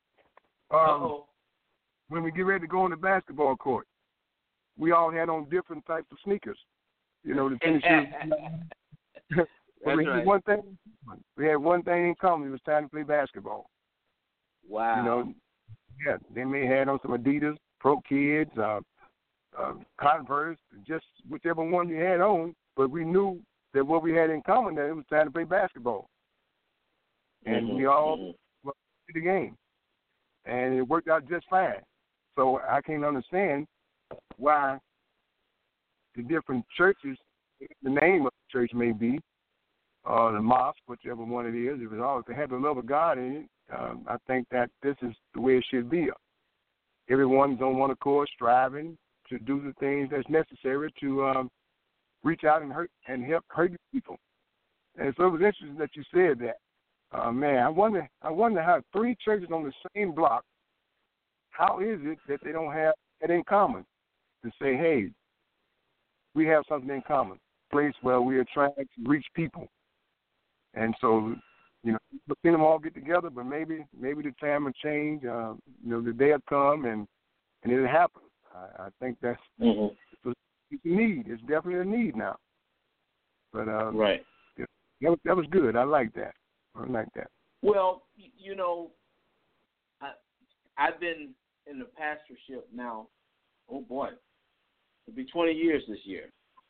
When we get ready to go on the basketball court, we all had on different types of sneakers. You know, the tennis shoes. That's right. We had one thing in common. It was time to play basketball. Wow. You know, yeah, they may have had on some Adidas, Pro Kids, Converse, just whichever one you had on, but we knew that what we had in common, that it was time to play basketball. And we all went to the game. And it worked out just fine. So I can't understand why the different churches, the name of the church may be, the mosque, whichever one it is, if it had the love of God in it, I think that this is the way it should be. Everyone's on one accord, striving to do the things that's necessary to reach out and help hurting people. And so it was interesting that you said that. Man, I wonder how three churches on the same block, how is it that they don't have that in common? To say, hey, we have something in common, a place where we are trying to reach people. And so, you know, we've seen them all get together, but maybe the time will change. You know, the day will come and it'll happen. I think that's it's a need. It's definitely a need now. But right, yeah, that was good. I like that. Well, you know, I've been in the pastorship now. Oh boy, it'll be 20 years this year,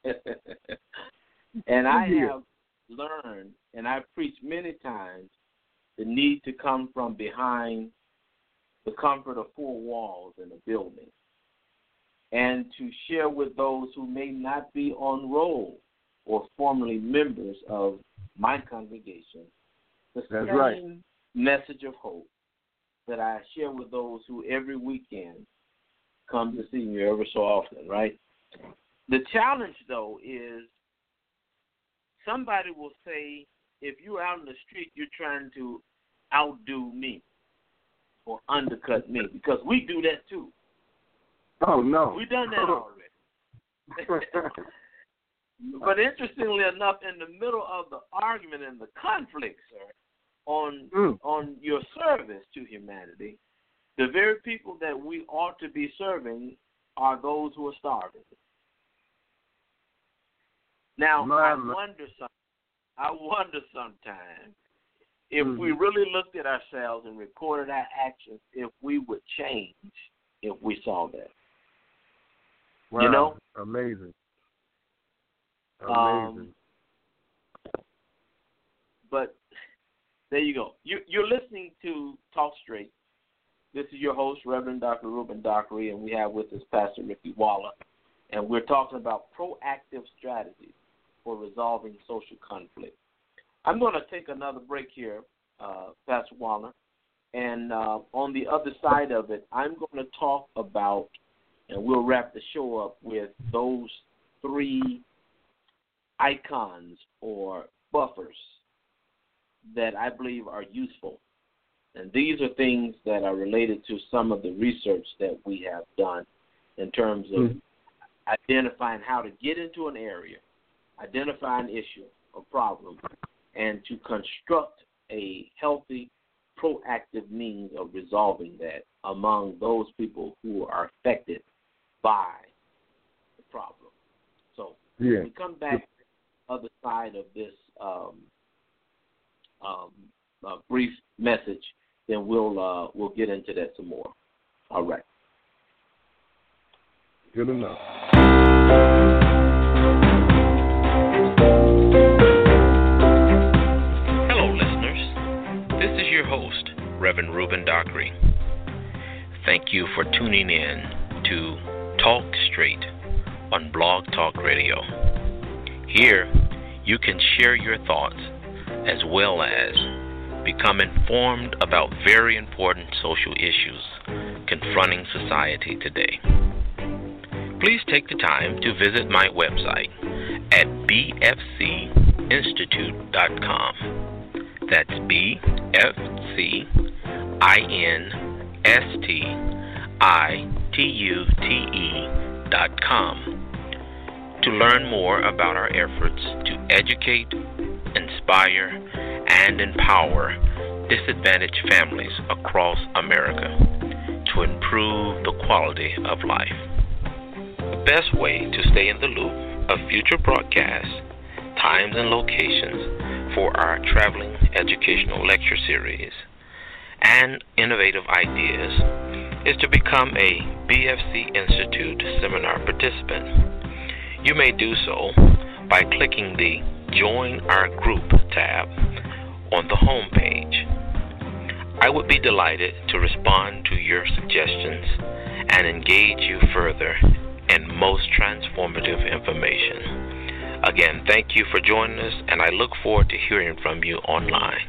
and I have learned, and I've preached many times, the need to come from behind the comfort of four walls in a building and to share with those who may not be on roll or formerly members of my congregation the same message of hope that I share with those who every weekend come to see me ever so often, right? The challenge, though, is somebody will say, if you're out in the street, you're trying to outdo me or undercut me, because we do that too. Oh, no. We've done that already. But interestingly enough, in the middle of the argument and the conflict, sir, on your service to humanity, the very people that we ought to be serving are those who are starving. Now, I wonder sometimes if we really looked at ourselves and recorded our actions, if we would change if we saw that. Wow. You know? Amazing. But there you go. You're listening to Talk Straight. This is your host, Reverend Dr. Reuben Dockery, and we have with us Pastor Ricky Waller. And we're talking about proactive strategies for resolving social conflict. I'm going to take another break here, Pastor Waller. And on the other side of it, I'm going to talk about, and we'll wrap the show up with those three icons or buffers that I believe are useful. And these are things that are related to some of the research that we have done in terms of identifying how to get into an area, identify an issue or problem, and to construct a healthy, proactive means of resolving that among those people who are affected by the problem. So when we come back to the other side of this brief message, then we'll get into that some more. All right. Good enough. Hello, listeners. This is your host, Reverend Reuben Dockery. Thank you for tuning in to Talk Straight on Blog Talk Radio. Here, you can share your thoughts as well as become informed about very important social issues confronting society today. Please take the time to visit my website at bfcinstitute.com. That's bfcinstitute.com to learn more about our efforts to educate, inspire, and empower disadvantaged families across America to improve the quality of life. The best way to stay in the loop of future broadcasts, times, and locations for our traveling educational lecture series and innovative ideas is to become a BFC Institute seminar participant. You may do so by clicking the Join Our Group tab on the home page. I would be delighted to respond to your suggestions and engage you further in most transformative information. Again, thank you for joining us, and I look forward to hearing from you online.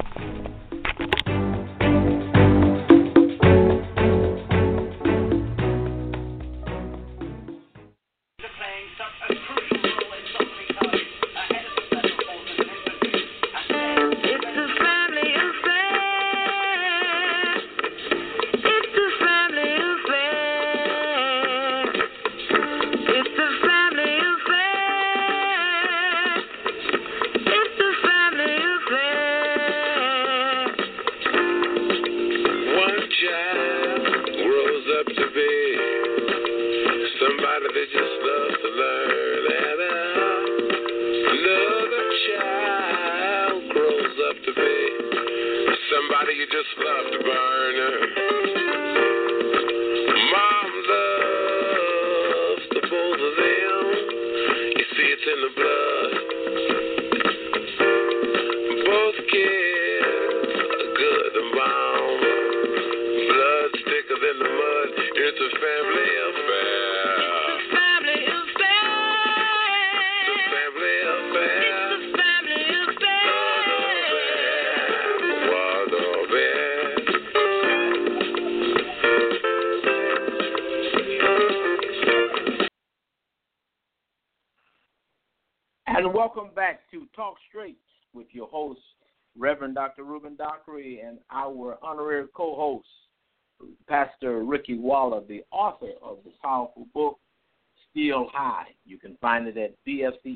And welcome back to Talk Straight with your host, Reverend Dr. Reuben Dockery, and our honorary co-host, Pastor Ricky Waller, the author of the powerful book, Still High. You can find it at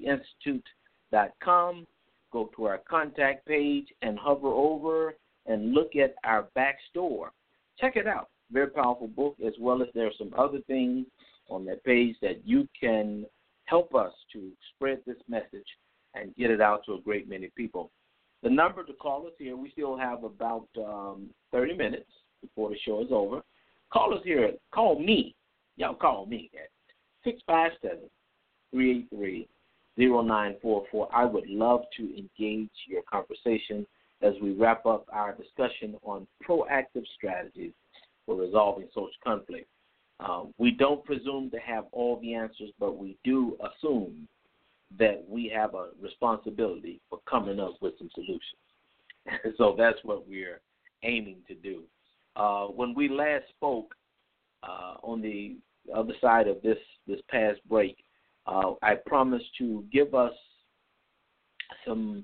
bfcinstitute.com. Go to our contact page and hover over and look at our back store. Check it out. Very powerful book, as well as there are some other things on that page that you can help us to spread this message and get it out to a great many people. The number to call us here, we still have about 30 minutes before the show is over. Call us here. Call me. Y'all call me at 657-383-0944. I would love to engage your conversation as we wrap up our discussion on proactive strategies for resolving social conflict. We don't presume to have all the answers, but we do assume that we have a responsibility for coming up with some solutions. So that's what we're aiming to do. When we last spoke on the other side of this past break, I promised to give us some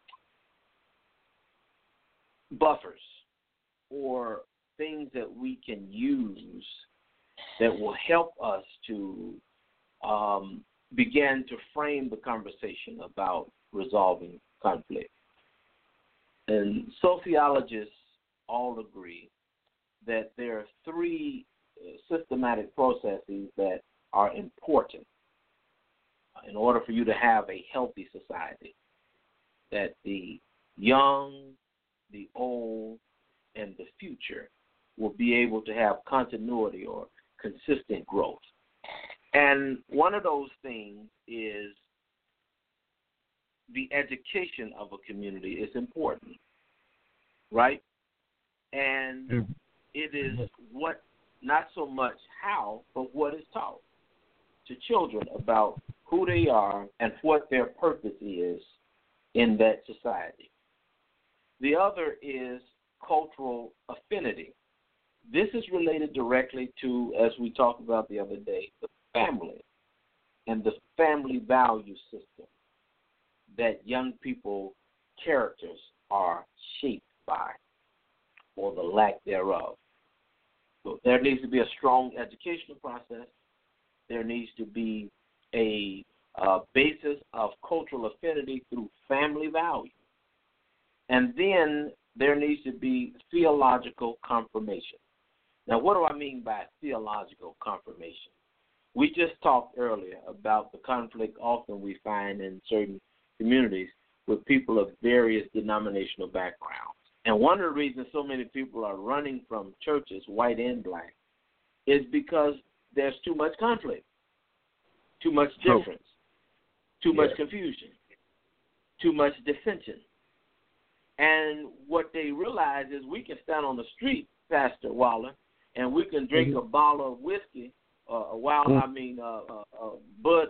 buffers or things that we can use that will help us to begin to frame the conversation about resolving conflict. And sociologists all agree that there are three systematic processes that are important in order for you to have a healthy society, that the young, the old, and the future will be able to have continuity or consistent growth. And one of those things is the education of a community is important, right? And it is what, not so much how, but what is taught to children about who they are and what their purpose is in that society. The other is cultural affinity. This is related directly to, as we talked about the other day, the family and the family value system that young people characters are shaped by, or the lack thereof. So there needs to be a strong educational process. There needs to be a basis of cultural affinity through family value. And then there needs to be theological confirmation. Now, what do I mean by theological confirmation? We just talked earlier about the conflict often we find in certain communities with people of various denominational backgrounds. And one of the reasons so many people are running from churches, white and black, is because there's too much conflict, too much difference, too much confusion, too much dissension. And what they realize is we can stand on the street, Pastor Waller, and we can drink a bottle of whiskey, Bud,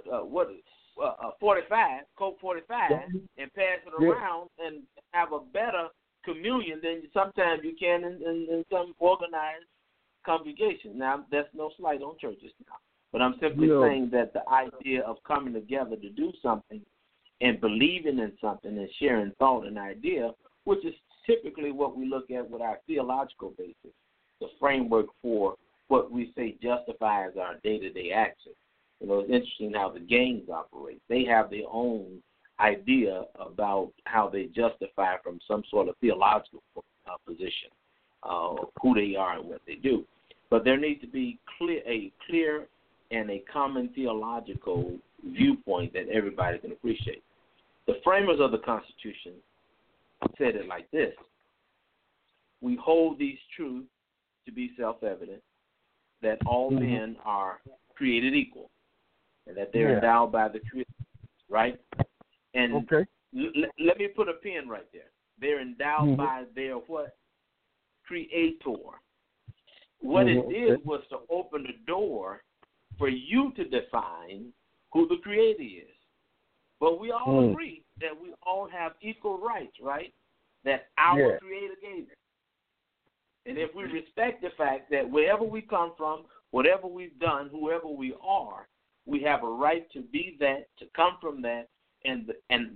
45, Coke 45, and pass it around and have a better communion than sometimes you can in some organized congregation. Now, that's no slight on churches now, but I'm simply saying that the idea of coming together to do something and believing in something and sharing thought and idea, which is typically what we look at with our theological basis, the framework for what we say justifies our day-to-day action. You know, it's interesting how the gangs operate. They have their own idea about how they justify from some sort of theological position, who they are and what they do. But there needs to be a clear and a common theological viewpoint that everybody can appreciate. The framers of the Constitution said it like this: we hold these truths to be self-evident, that all men are created equal, and that they're endowed by the Creator, right? And let me put a pin right there. They're endowed by their what? Creator. What it did was to open the door for you to define who the Creator is. But we all agree that we all have equal rights, right? That our Creator gave us. And if we respect the fact that wherever we come from, whatever we've done, whoever we are, we have a right to be that, to come from that, and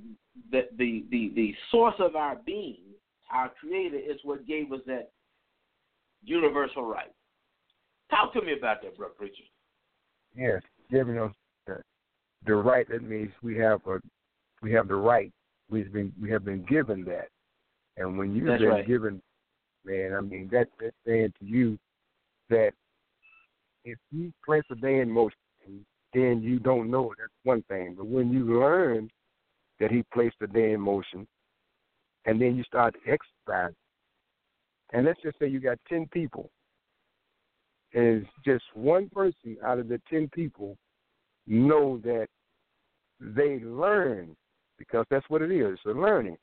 the source of our being, our Creator, is what gave us that universal right. Talk to me about that, brother preacher. Yes, giving us the right. That means we have the right. We have been given that, and when you've been given, man, I mean that's saying to you that if you place a day in motion, then you don't know it. That's one thing. But when you learn that He placed the day in motion, and then you start to exercise, and let's just say you got 10 people, and just one person out of the 10 people know that they learn, because that's what it is, a learning.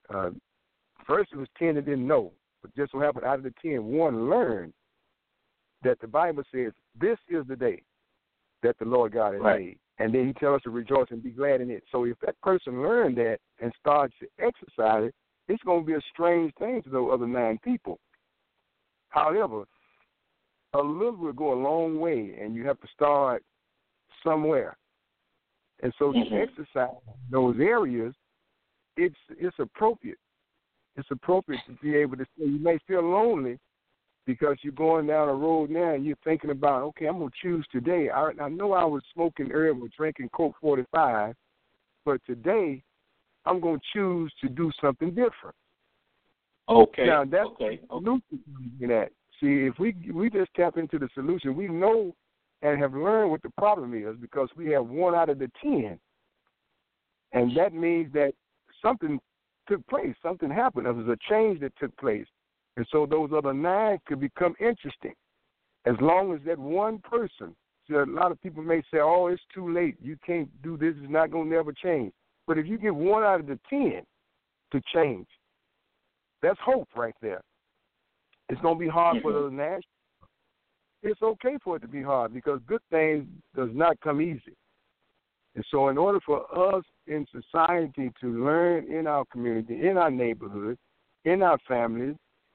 First it was 10 that didn't know, but just so happened out of the 10, one learned that the Bible says, this is the day that the Lord God has made. And then He tells us to rejoice and be glad in it. So if that person learned that and starts to exercise it, it's going to be a strange thing to those other 9 people. However, a little will go a long way, and you have to start somewhere. And so to exercise those areas, it's appropriate. It's appropriate to be able to say, you may feel lonely because you're going down a road now and you're thinking about, okay, I'm going to choose today. I know I was smoking earlier, drinking Coke 45, but today I'm going to choose to do something different. Okay. Now that's okay. the solution in that. See, if we just tap into the solution, we know and have learned what the problem is because we have 1 out of the 10, and that means that something took place, something happened. There was a change that took place, and so those other 9 could become interesting, as long as that one person. So a lot of people may say, "Oh, it's too late. You can't do this. It's not going to never change." But if you get 1 out of the 10 to change, that's hope right there. It's going to be hard for the national. It's okay for it to be hard because good things does not come easy. And so in order for us in society to learn in our community, in our neighborhood, in our families,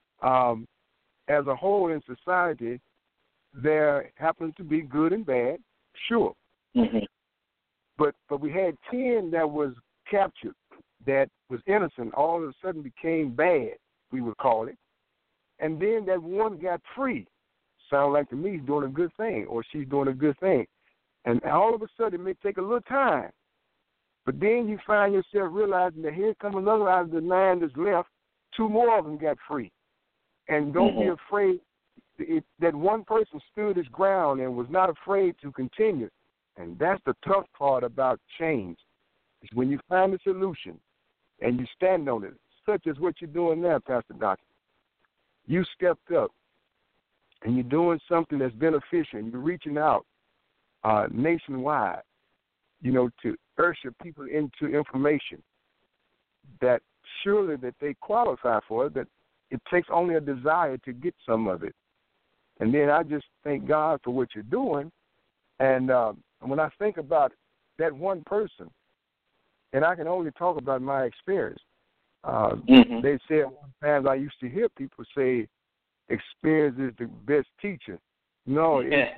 as a whole in society, there happens to be good and bad, sure. Mm-hmm. But we had 10 that was captured, that was innocent, all of a sudden became bad, we would call it. And then that one got free. Sound like to me he's doing a good thing or she's doing a good thing. And all of a sudden it may take a little time. But then you find yourself realizing that here comes another out of the 9 that's left. 2 more of them got free. And don't be afraid. That one person stood his ground and was not afraid to continue. And that's the tough part about change. Is when you find a solution and you stand on it, such as what you're doing now, Pastor Doctor. You stepped up and you're doing something that's beneficial and you're reaching out nationwide, to usher people into information that surely that they qualify for, that it takes only a desire to get some of it. And then I just thank God for what you're doing. And when I think about that one person, and I can only talk about my experience, they said sometimes I used to hear people say, experience is the best teacher. No,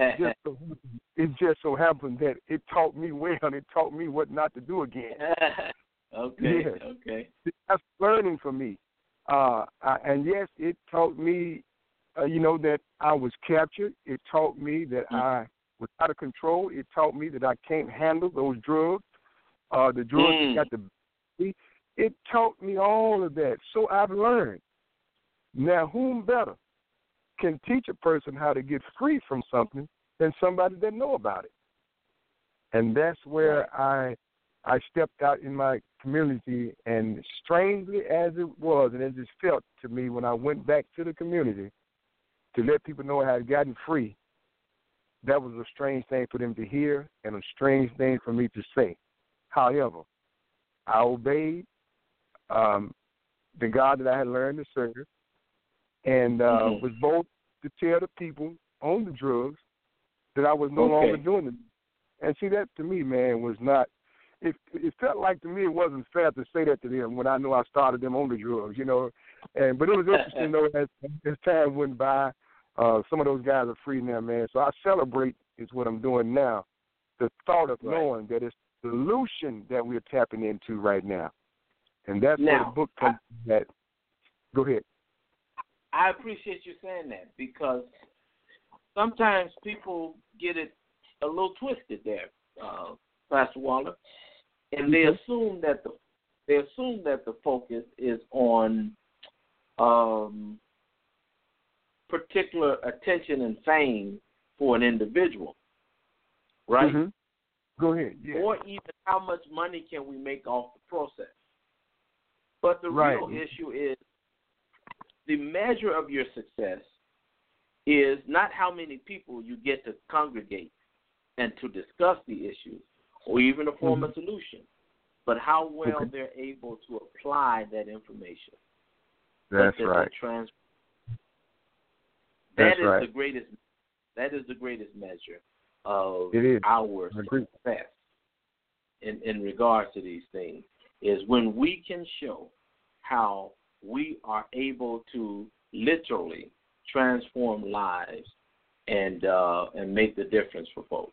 it just so happened that it taught me well and it taught me what not to do again. Okay. That's learning for me. And yes, it taught me, that I was captured. It taught me that I was out of control. It taught me that I can't handle those drugs. The drugs that got the. It taught me all of that. So I've learned. Now, whom better can teach a person how to get free from something than somebody that know about it? And that's where I stepped out in my community, and strangely as it was, and it just felt to me when I went back to the community to let people know I had gotten free, that was a strange thing for them to hear and a strange thing for me to say. However, I obeyed the God that I had learned to serve, and was bold to tell the people on the drugs that I was no longer doing it. And see, that to me, man, was not, it felt like to me it wasn't fair to say that to them when I know I started them on the drugs, but it was interesting, though, as time went by, some of those guys are free now, man. So I celebrate is what I'm doing now, the thought of knowing that it's the solution that we're tapping into right now. And that's where the book comes from. That. Go ahead. I appreciate you saying that because sometimes people get it a little twisted there, Pastor Waller, and they assume that the focus is on particular attention and fame for an individual, right? Mm-hmm. Go ahead. Yeah. Or even how much money can we make off the process. But the real issue is the measure of your success is not how many people you get to congregate and to discuss the issues or even to form a solution, but how well they're able to apply that information. That's right. The greatest. That is the greatest measure of our success in regards to these things, is when we can show how we are able to literally transform lives and make the difference for folks.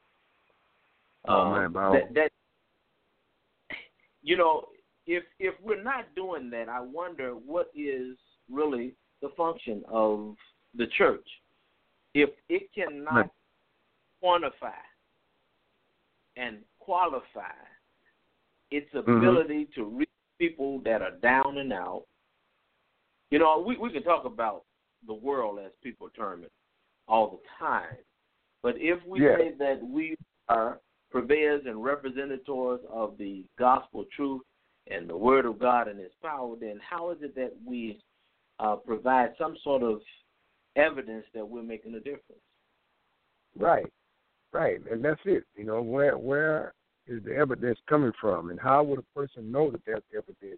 If we're not doing that, I wonder what is really the function of the church. If it cannot quantify and qualify its ability to reach people that are down and out, You know, we can talk about the world as people term it all the time. But if we say that we are purveyors and representatives of the gospel truth and the word of God and its power, then how is it that we provide some sort of evidence that we're making a difference? Right. And that's it. You know, where is the evidence coming from? And how would a person know that there's evidence?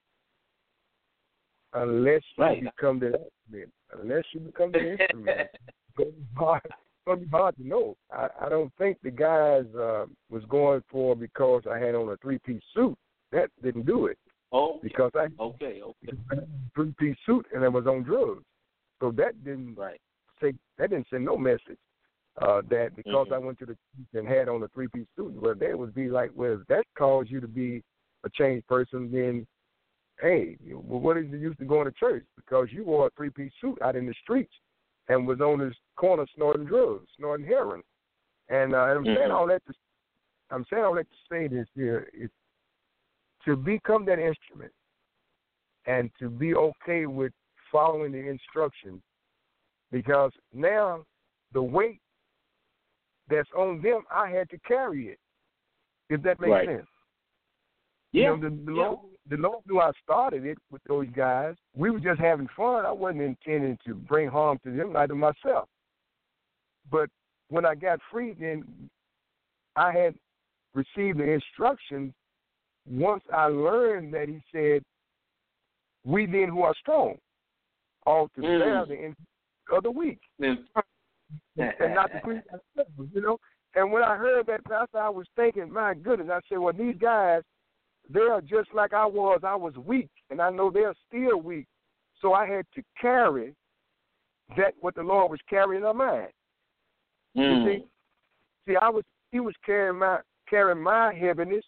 Unless you become the instrument. Unless you become the instrument. It's going to be hard to know. I don't think the guys was going for because I had on a three-piece suit. That didn't do it. Oh, because I had a three-piece suit and I was on drugs. So that didn't send no message that because I went to the church and had on a three-piece suit, well, that would be like, well, if that caused you to be a changed person, then, hey, well, what is the use of going to church? Because you wore a three-piece suit out in the streets and was on this corner snorting drugs, snorting heroin. And I'm saying all that to say this here is to become that instrument and to be okay with following the instructions, because now the weight that's on them, I had to carry it, if that makes sense. Yeah. You know, the Lord knew I started it with those guys. We were just having fun. I wasn't intending to bring harm to them, neither myself. But when I got free, then I had received the instructions. Once I learned that he said, we then who are strong ought to bear the influence of the weak. And not to preach ourselves, you know. And when I heard that, I was thinking, my goodness, I said, well, these guys, they are just like I was. I was weak, and I know they're still weak. So I had to carry that what the Lord was carrying on mine. You see, he was carrying my heaviness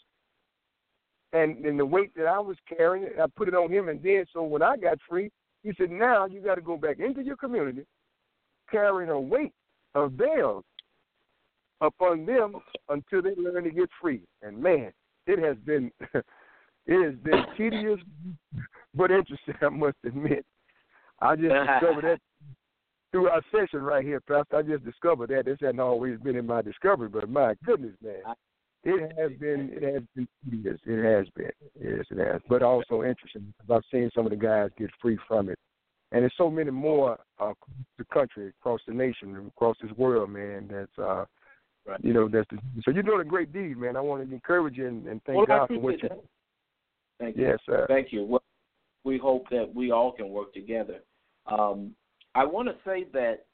and the weight that I was carrying. I put it on him, and then so when I got free, he said, now you got to go back into your community, carrying a weight of theirs upon them until they learn to get free. And man, it has been tedious but interesting, I must admit. I just discovered that through our session right here, Pastor. I just discovered that. This hadn't always been in my discovery, but my goodness, man, it has been tedious. It has been. Yes, it has. But also interesting because I've seen some of the guys get free from it. And there's so many more across the country, across the nation, across this world, man, that's you know, so you're doing a great deed, man. I want to encourage you and thank God for what you do. Thank you. Yes, sir. Thank you. Well, we hope that we all can work together. I want to say that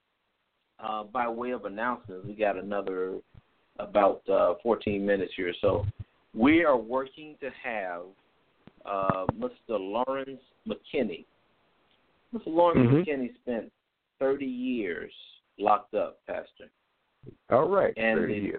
by way of announcements, we got another about 14 minutes here. So we are working to have Mr. Lawrence McKinney. Mr. Lawrence McKinney spent 30 years locked up, Pastor. All right, and 30 years.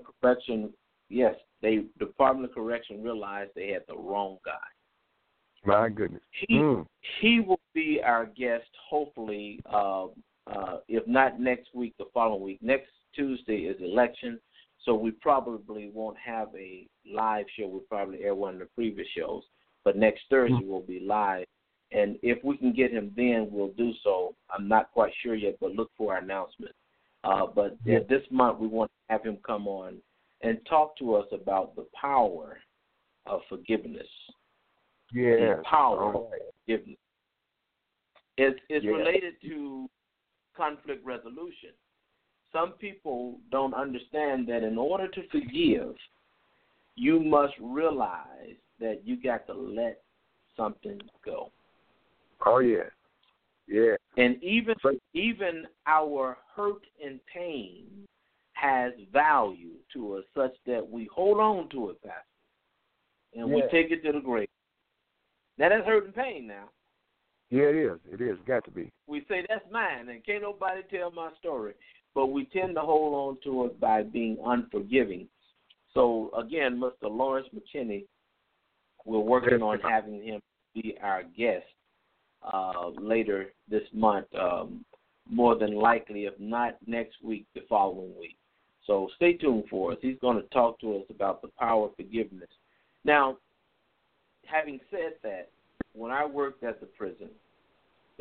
The Department of Correction realized they had the wrong guy. My goodness. He will be our guest, hopefully, if not next week, the following week. Next Tuesday is election, so we probably won't have a live show. We'll probably air one of the previous shows. But next Thursday will be live. And if we can get him then, we'll do so. I'm not quite sure yet, but look for our announcement. But this month we want to have him come on and talk to us about the power of forgiveness. Yeah. The power of forgiveness. It's related to conflict resolution. Some people don't understand that in order to forgive, you must realize that you got to let something go. Oh, yeah. Yeah. And even our hurt and pain has value to us such that we hold on to it, Pastor, and we take it to the grave. Now, that's hurt and pain now. Yeah, it is. It is. Got to be. We say, that's mine, and can't nobody tell my story. But we tend to hold on to it by being unforgiving. So, again, Mr. Lawrence McKinney, we're working on having him be our guest later this month, more than likely, if not next week, the following week. So stay tuned for us. He's going to talk to us about the power of forgiveness. Now, having said that, when I worked at the prison,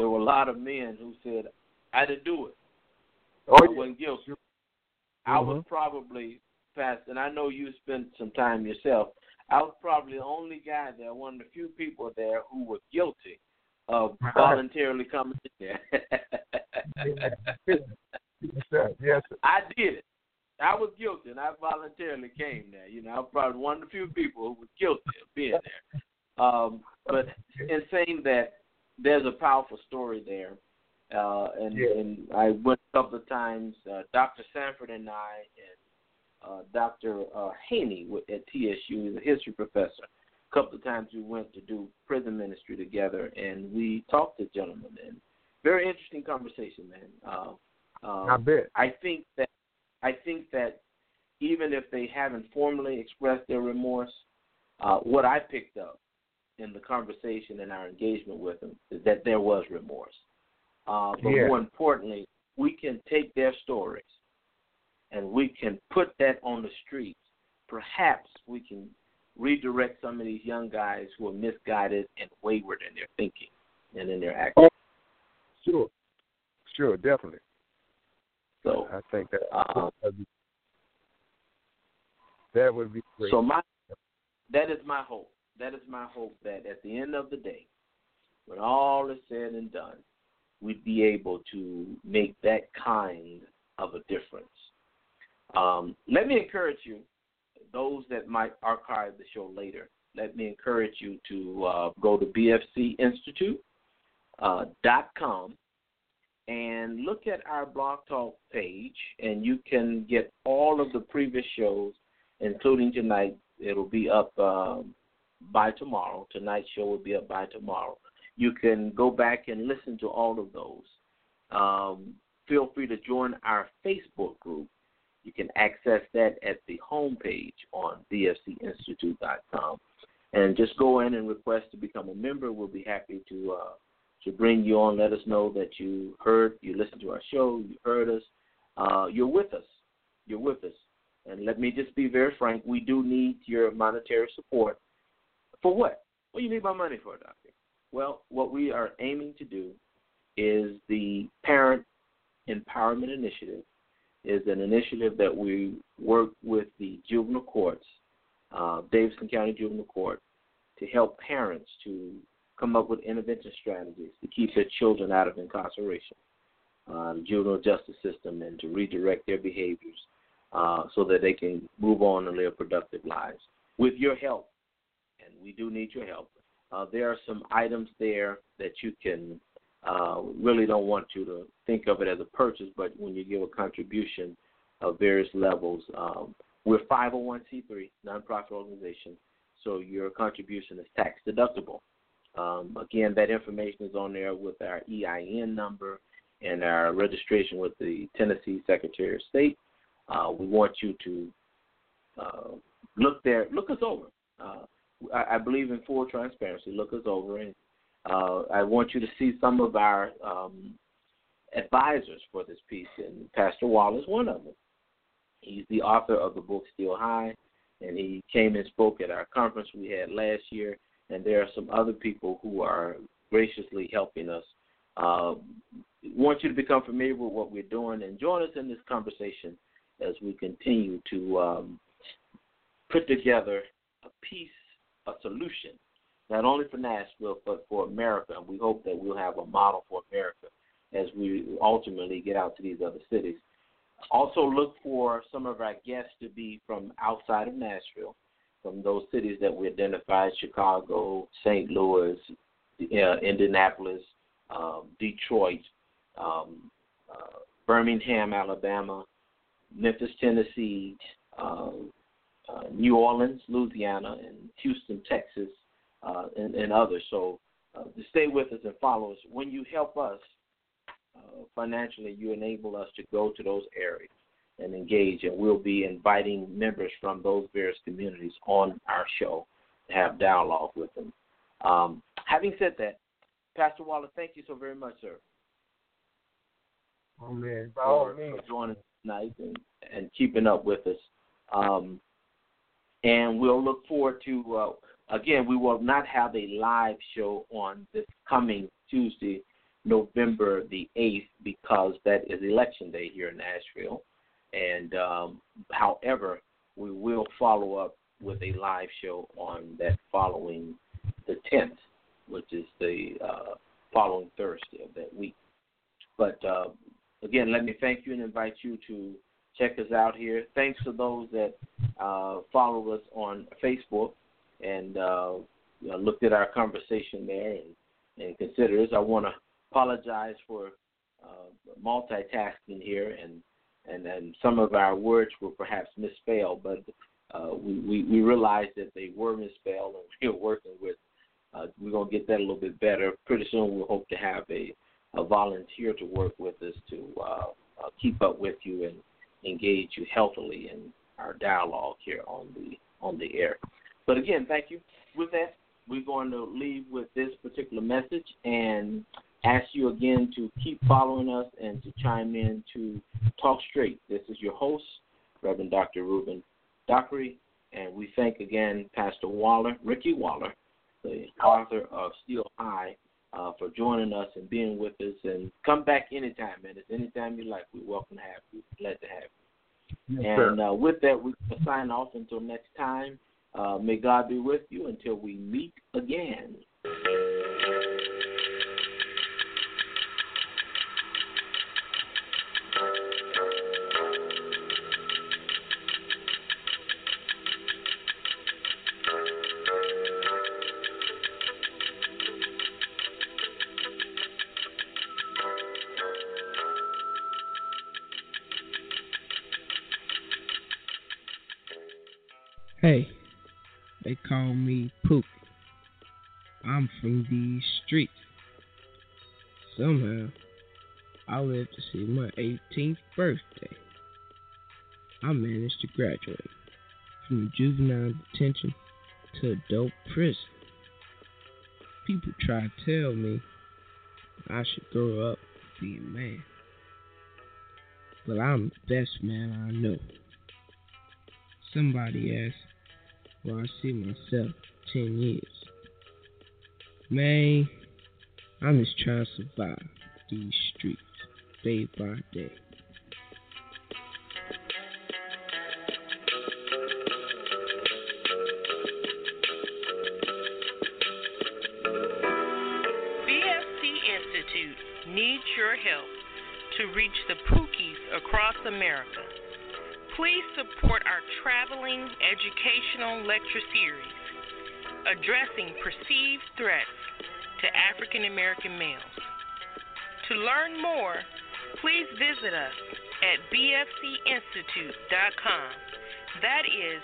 there were a lot of men who said, I didn't do it. Oh, I yeah. wasn't guilty. I was probably fast, and I know you spent some time yourself. I was probably the only guy there, one of the few people there who were guilty of voluntarily coming in there. Yes, sir. Yes, sir. I did it. I was guilty, and I voluntarily came there. You know, I was probably one of the few people who was guilty of being there. But in saying that, there's a powerful story there. And I went a couple of times. Dr. Sanford and I and Dr. Haney at TSU, he's a history professor. A couple of times we went to do prison ministry together, and we talked to gentlemen. And very interesting conversation, man. I bet. I think that even if they haven't formally expressed their remorse, what I picked up in the conversation and our engagement with them is that there was remorse. But more importantly, we can take their stories and we can put that on the streets. Perhaps we can redirect some of these young guys who are misguided and wayward in their thinking and in their actions. Sure, definitely. So I think that would be great. So that is my hope. That is my hope that at the end of the day, when all is said and done, we'd be able to make that kind of a difference. Let me encourage you, those that might archive the show later, let me encourage you to go to bfcinstitute.com and look at our Blog Talk page, and you can get all of the previous shows, including tonight. It'll be up by tomorrow. Tonight's show will be up by tomorrow. You can go back and listen to all of those. Feel free to join our Facebook group. You can access that at the homepage on bfcinstitute.com. And just go in and request to become a member. We'll be happy to bring you on. Let us know that you listened to our show, you heard us. You're with us. You're with us. And let me just be very frank, we do need your monetary support. For what? What do you need my money for, Doctor? Well, what we are aiming to do is the Parent Empowerment Initiative is an initiative that we work with the juvenile courts, Davidson County Juvenile Court, to help parents to come up with intervention strategies to keep their children out of incarceration, the juvenile justice system, and to redirect their behaviors so that they can move on and live productive lives. With your help, and we do need your help, there are some items there that you can really don't want you to think of it as a purchase, but when you give a contribution of various levels, we're 501c3, nonprofit organization, so your contribution is tax deductible. Again, that information is on there with our EIN number and our registration with the Tennessee Secretary of State. We want you to look us over. I believe in full transparency. Look us over, and I want you to see some of our advisors for this piece, and Pastor Wall is one of them. He's the author of the book Still High, and he came and spoke at our conference we had last year, and there are some other people who are graciously helping us. Want you to become familiar with what we're doing and join us in this conversation as we continue to put together a solution, not only for Nashville, but for America. And we hope that we'll have a model for America as we ultimately get out to these other cities. Also look for some of our guests to be from outside of Nashville, from those cities that we identified: Chicago, St. Louis, Indianapolis, Detroit, Birmingham, Alabama, Memphis, Tennessee, New Orleans, Louisiana, and Houston, Texas, and others. So to stay with us and follow us. When you help us financially, you enable us to go to those areas and engage, and we'll be inviting members from those various communities on our show to have dialogue with them. Having said that, Pastor Waller, thank you so very much, sir. Oh, man. By all means. For joining us tonight and keeping up with us. And we'll look forward to, again, we will not have a live show on this coming Tuesday. November the 8th because that is election day here in Nashville. And however, we will follow up with a live show on that following the 10th, which is the following Thursday of that week. But again, let me thank you and invite you to check us out here. Thanks to those that follow us on Facebook and looked at our conversation there and consider us. I want to apologize for multitasking here, and some of our words were perhaps misspelled, but we realized that they were misspelled, and we're working with. We're going to get that a little bit better. Pretty soon we'll hope to have a volunteer to work with us to keep up with you and engage you healthily in our dialogue here on the air. But again, thank you. With that, we're going to leave with this particular message and ask you again to keep following us and to chime in to Talk Straight. This is your host, Reverend Dr. Reuben Dockery, and we thank again Pastor Waller, Ricky Waller, the author of Still High, for joining us and being with us. And come back anytime, man. It's anytime you like. We're welcome to have you. Glad to have you. Yes, and with that, we sign off until next time. May God be with you until we meet again. Hey, they call me Pookie. I'm from these streets. Somehow, I lived to see my 18th birthday. I managed to graduate from juvenile detention to adult prison. People try to tell me I should grow up and be a man. But I'm the best man I know. Somebody asked where I see myself 10 years. Man, I'm just trying to survive these streets day by day. BFC Institute needs your help to reach the Pookies across America. Please support our traveling educational lecture series addressing perceived threats to African American males. To learn more, please visit us at bfcinstitute.com. That is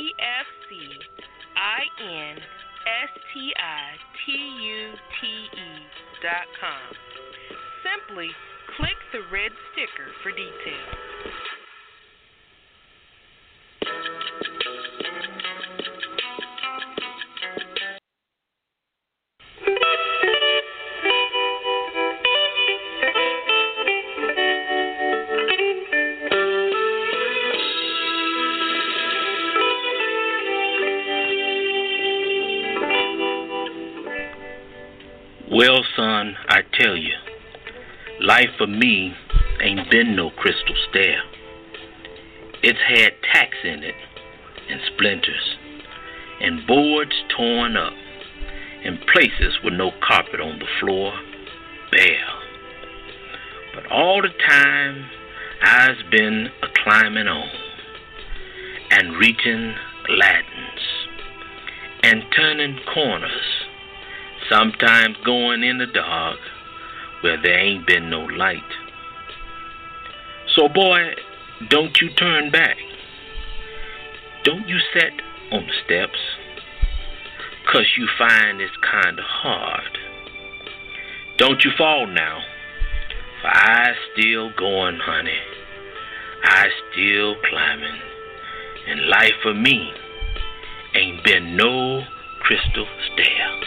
bfcinstitute.com. Simply click the red sticker for details. Well, son, I tell you, life for me ain't been no crystal stair. It's had tacks in it and splinters and boards torn up and places with no carpet on the floor, bare. But all the time I's been a-climbing on and reaching ladders and turning corners, sometimes going in the dark where there ain't been no light. So boy, don't you turn back. Don't you sit on the steps, 'cause you find it's kinda hard. Don't you fall now, for I still going, honey. I still climbing, and life for me ain't been no crystal stair.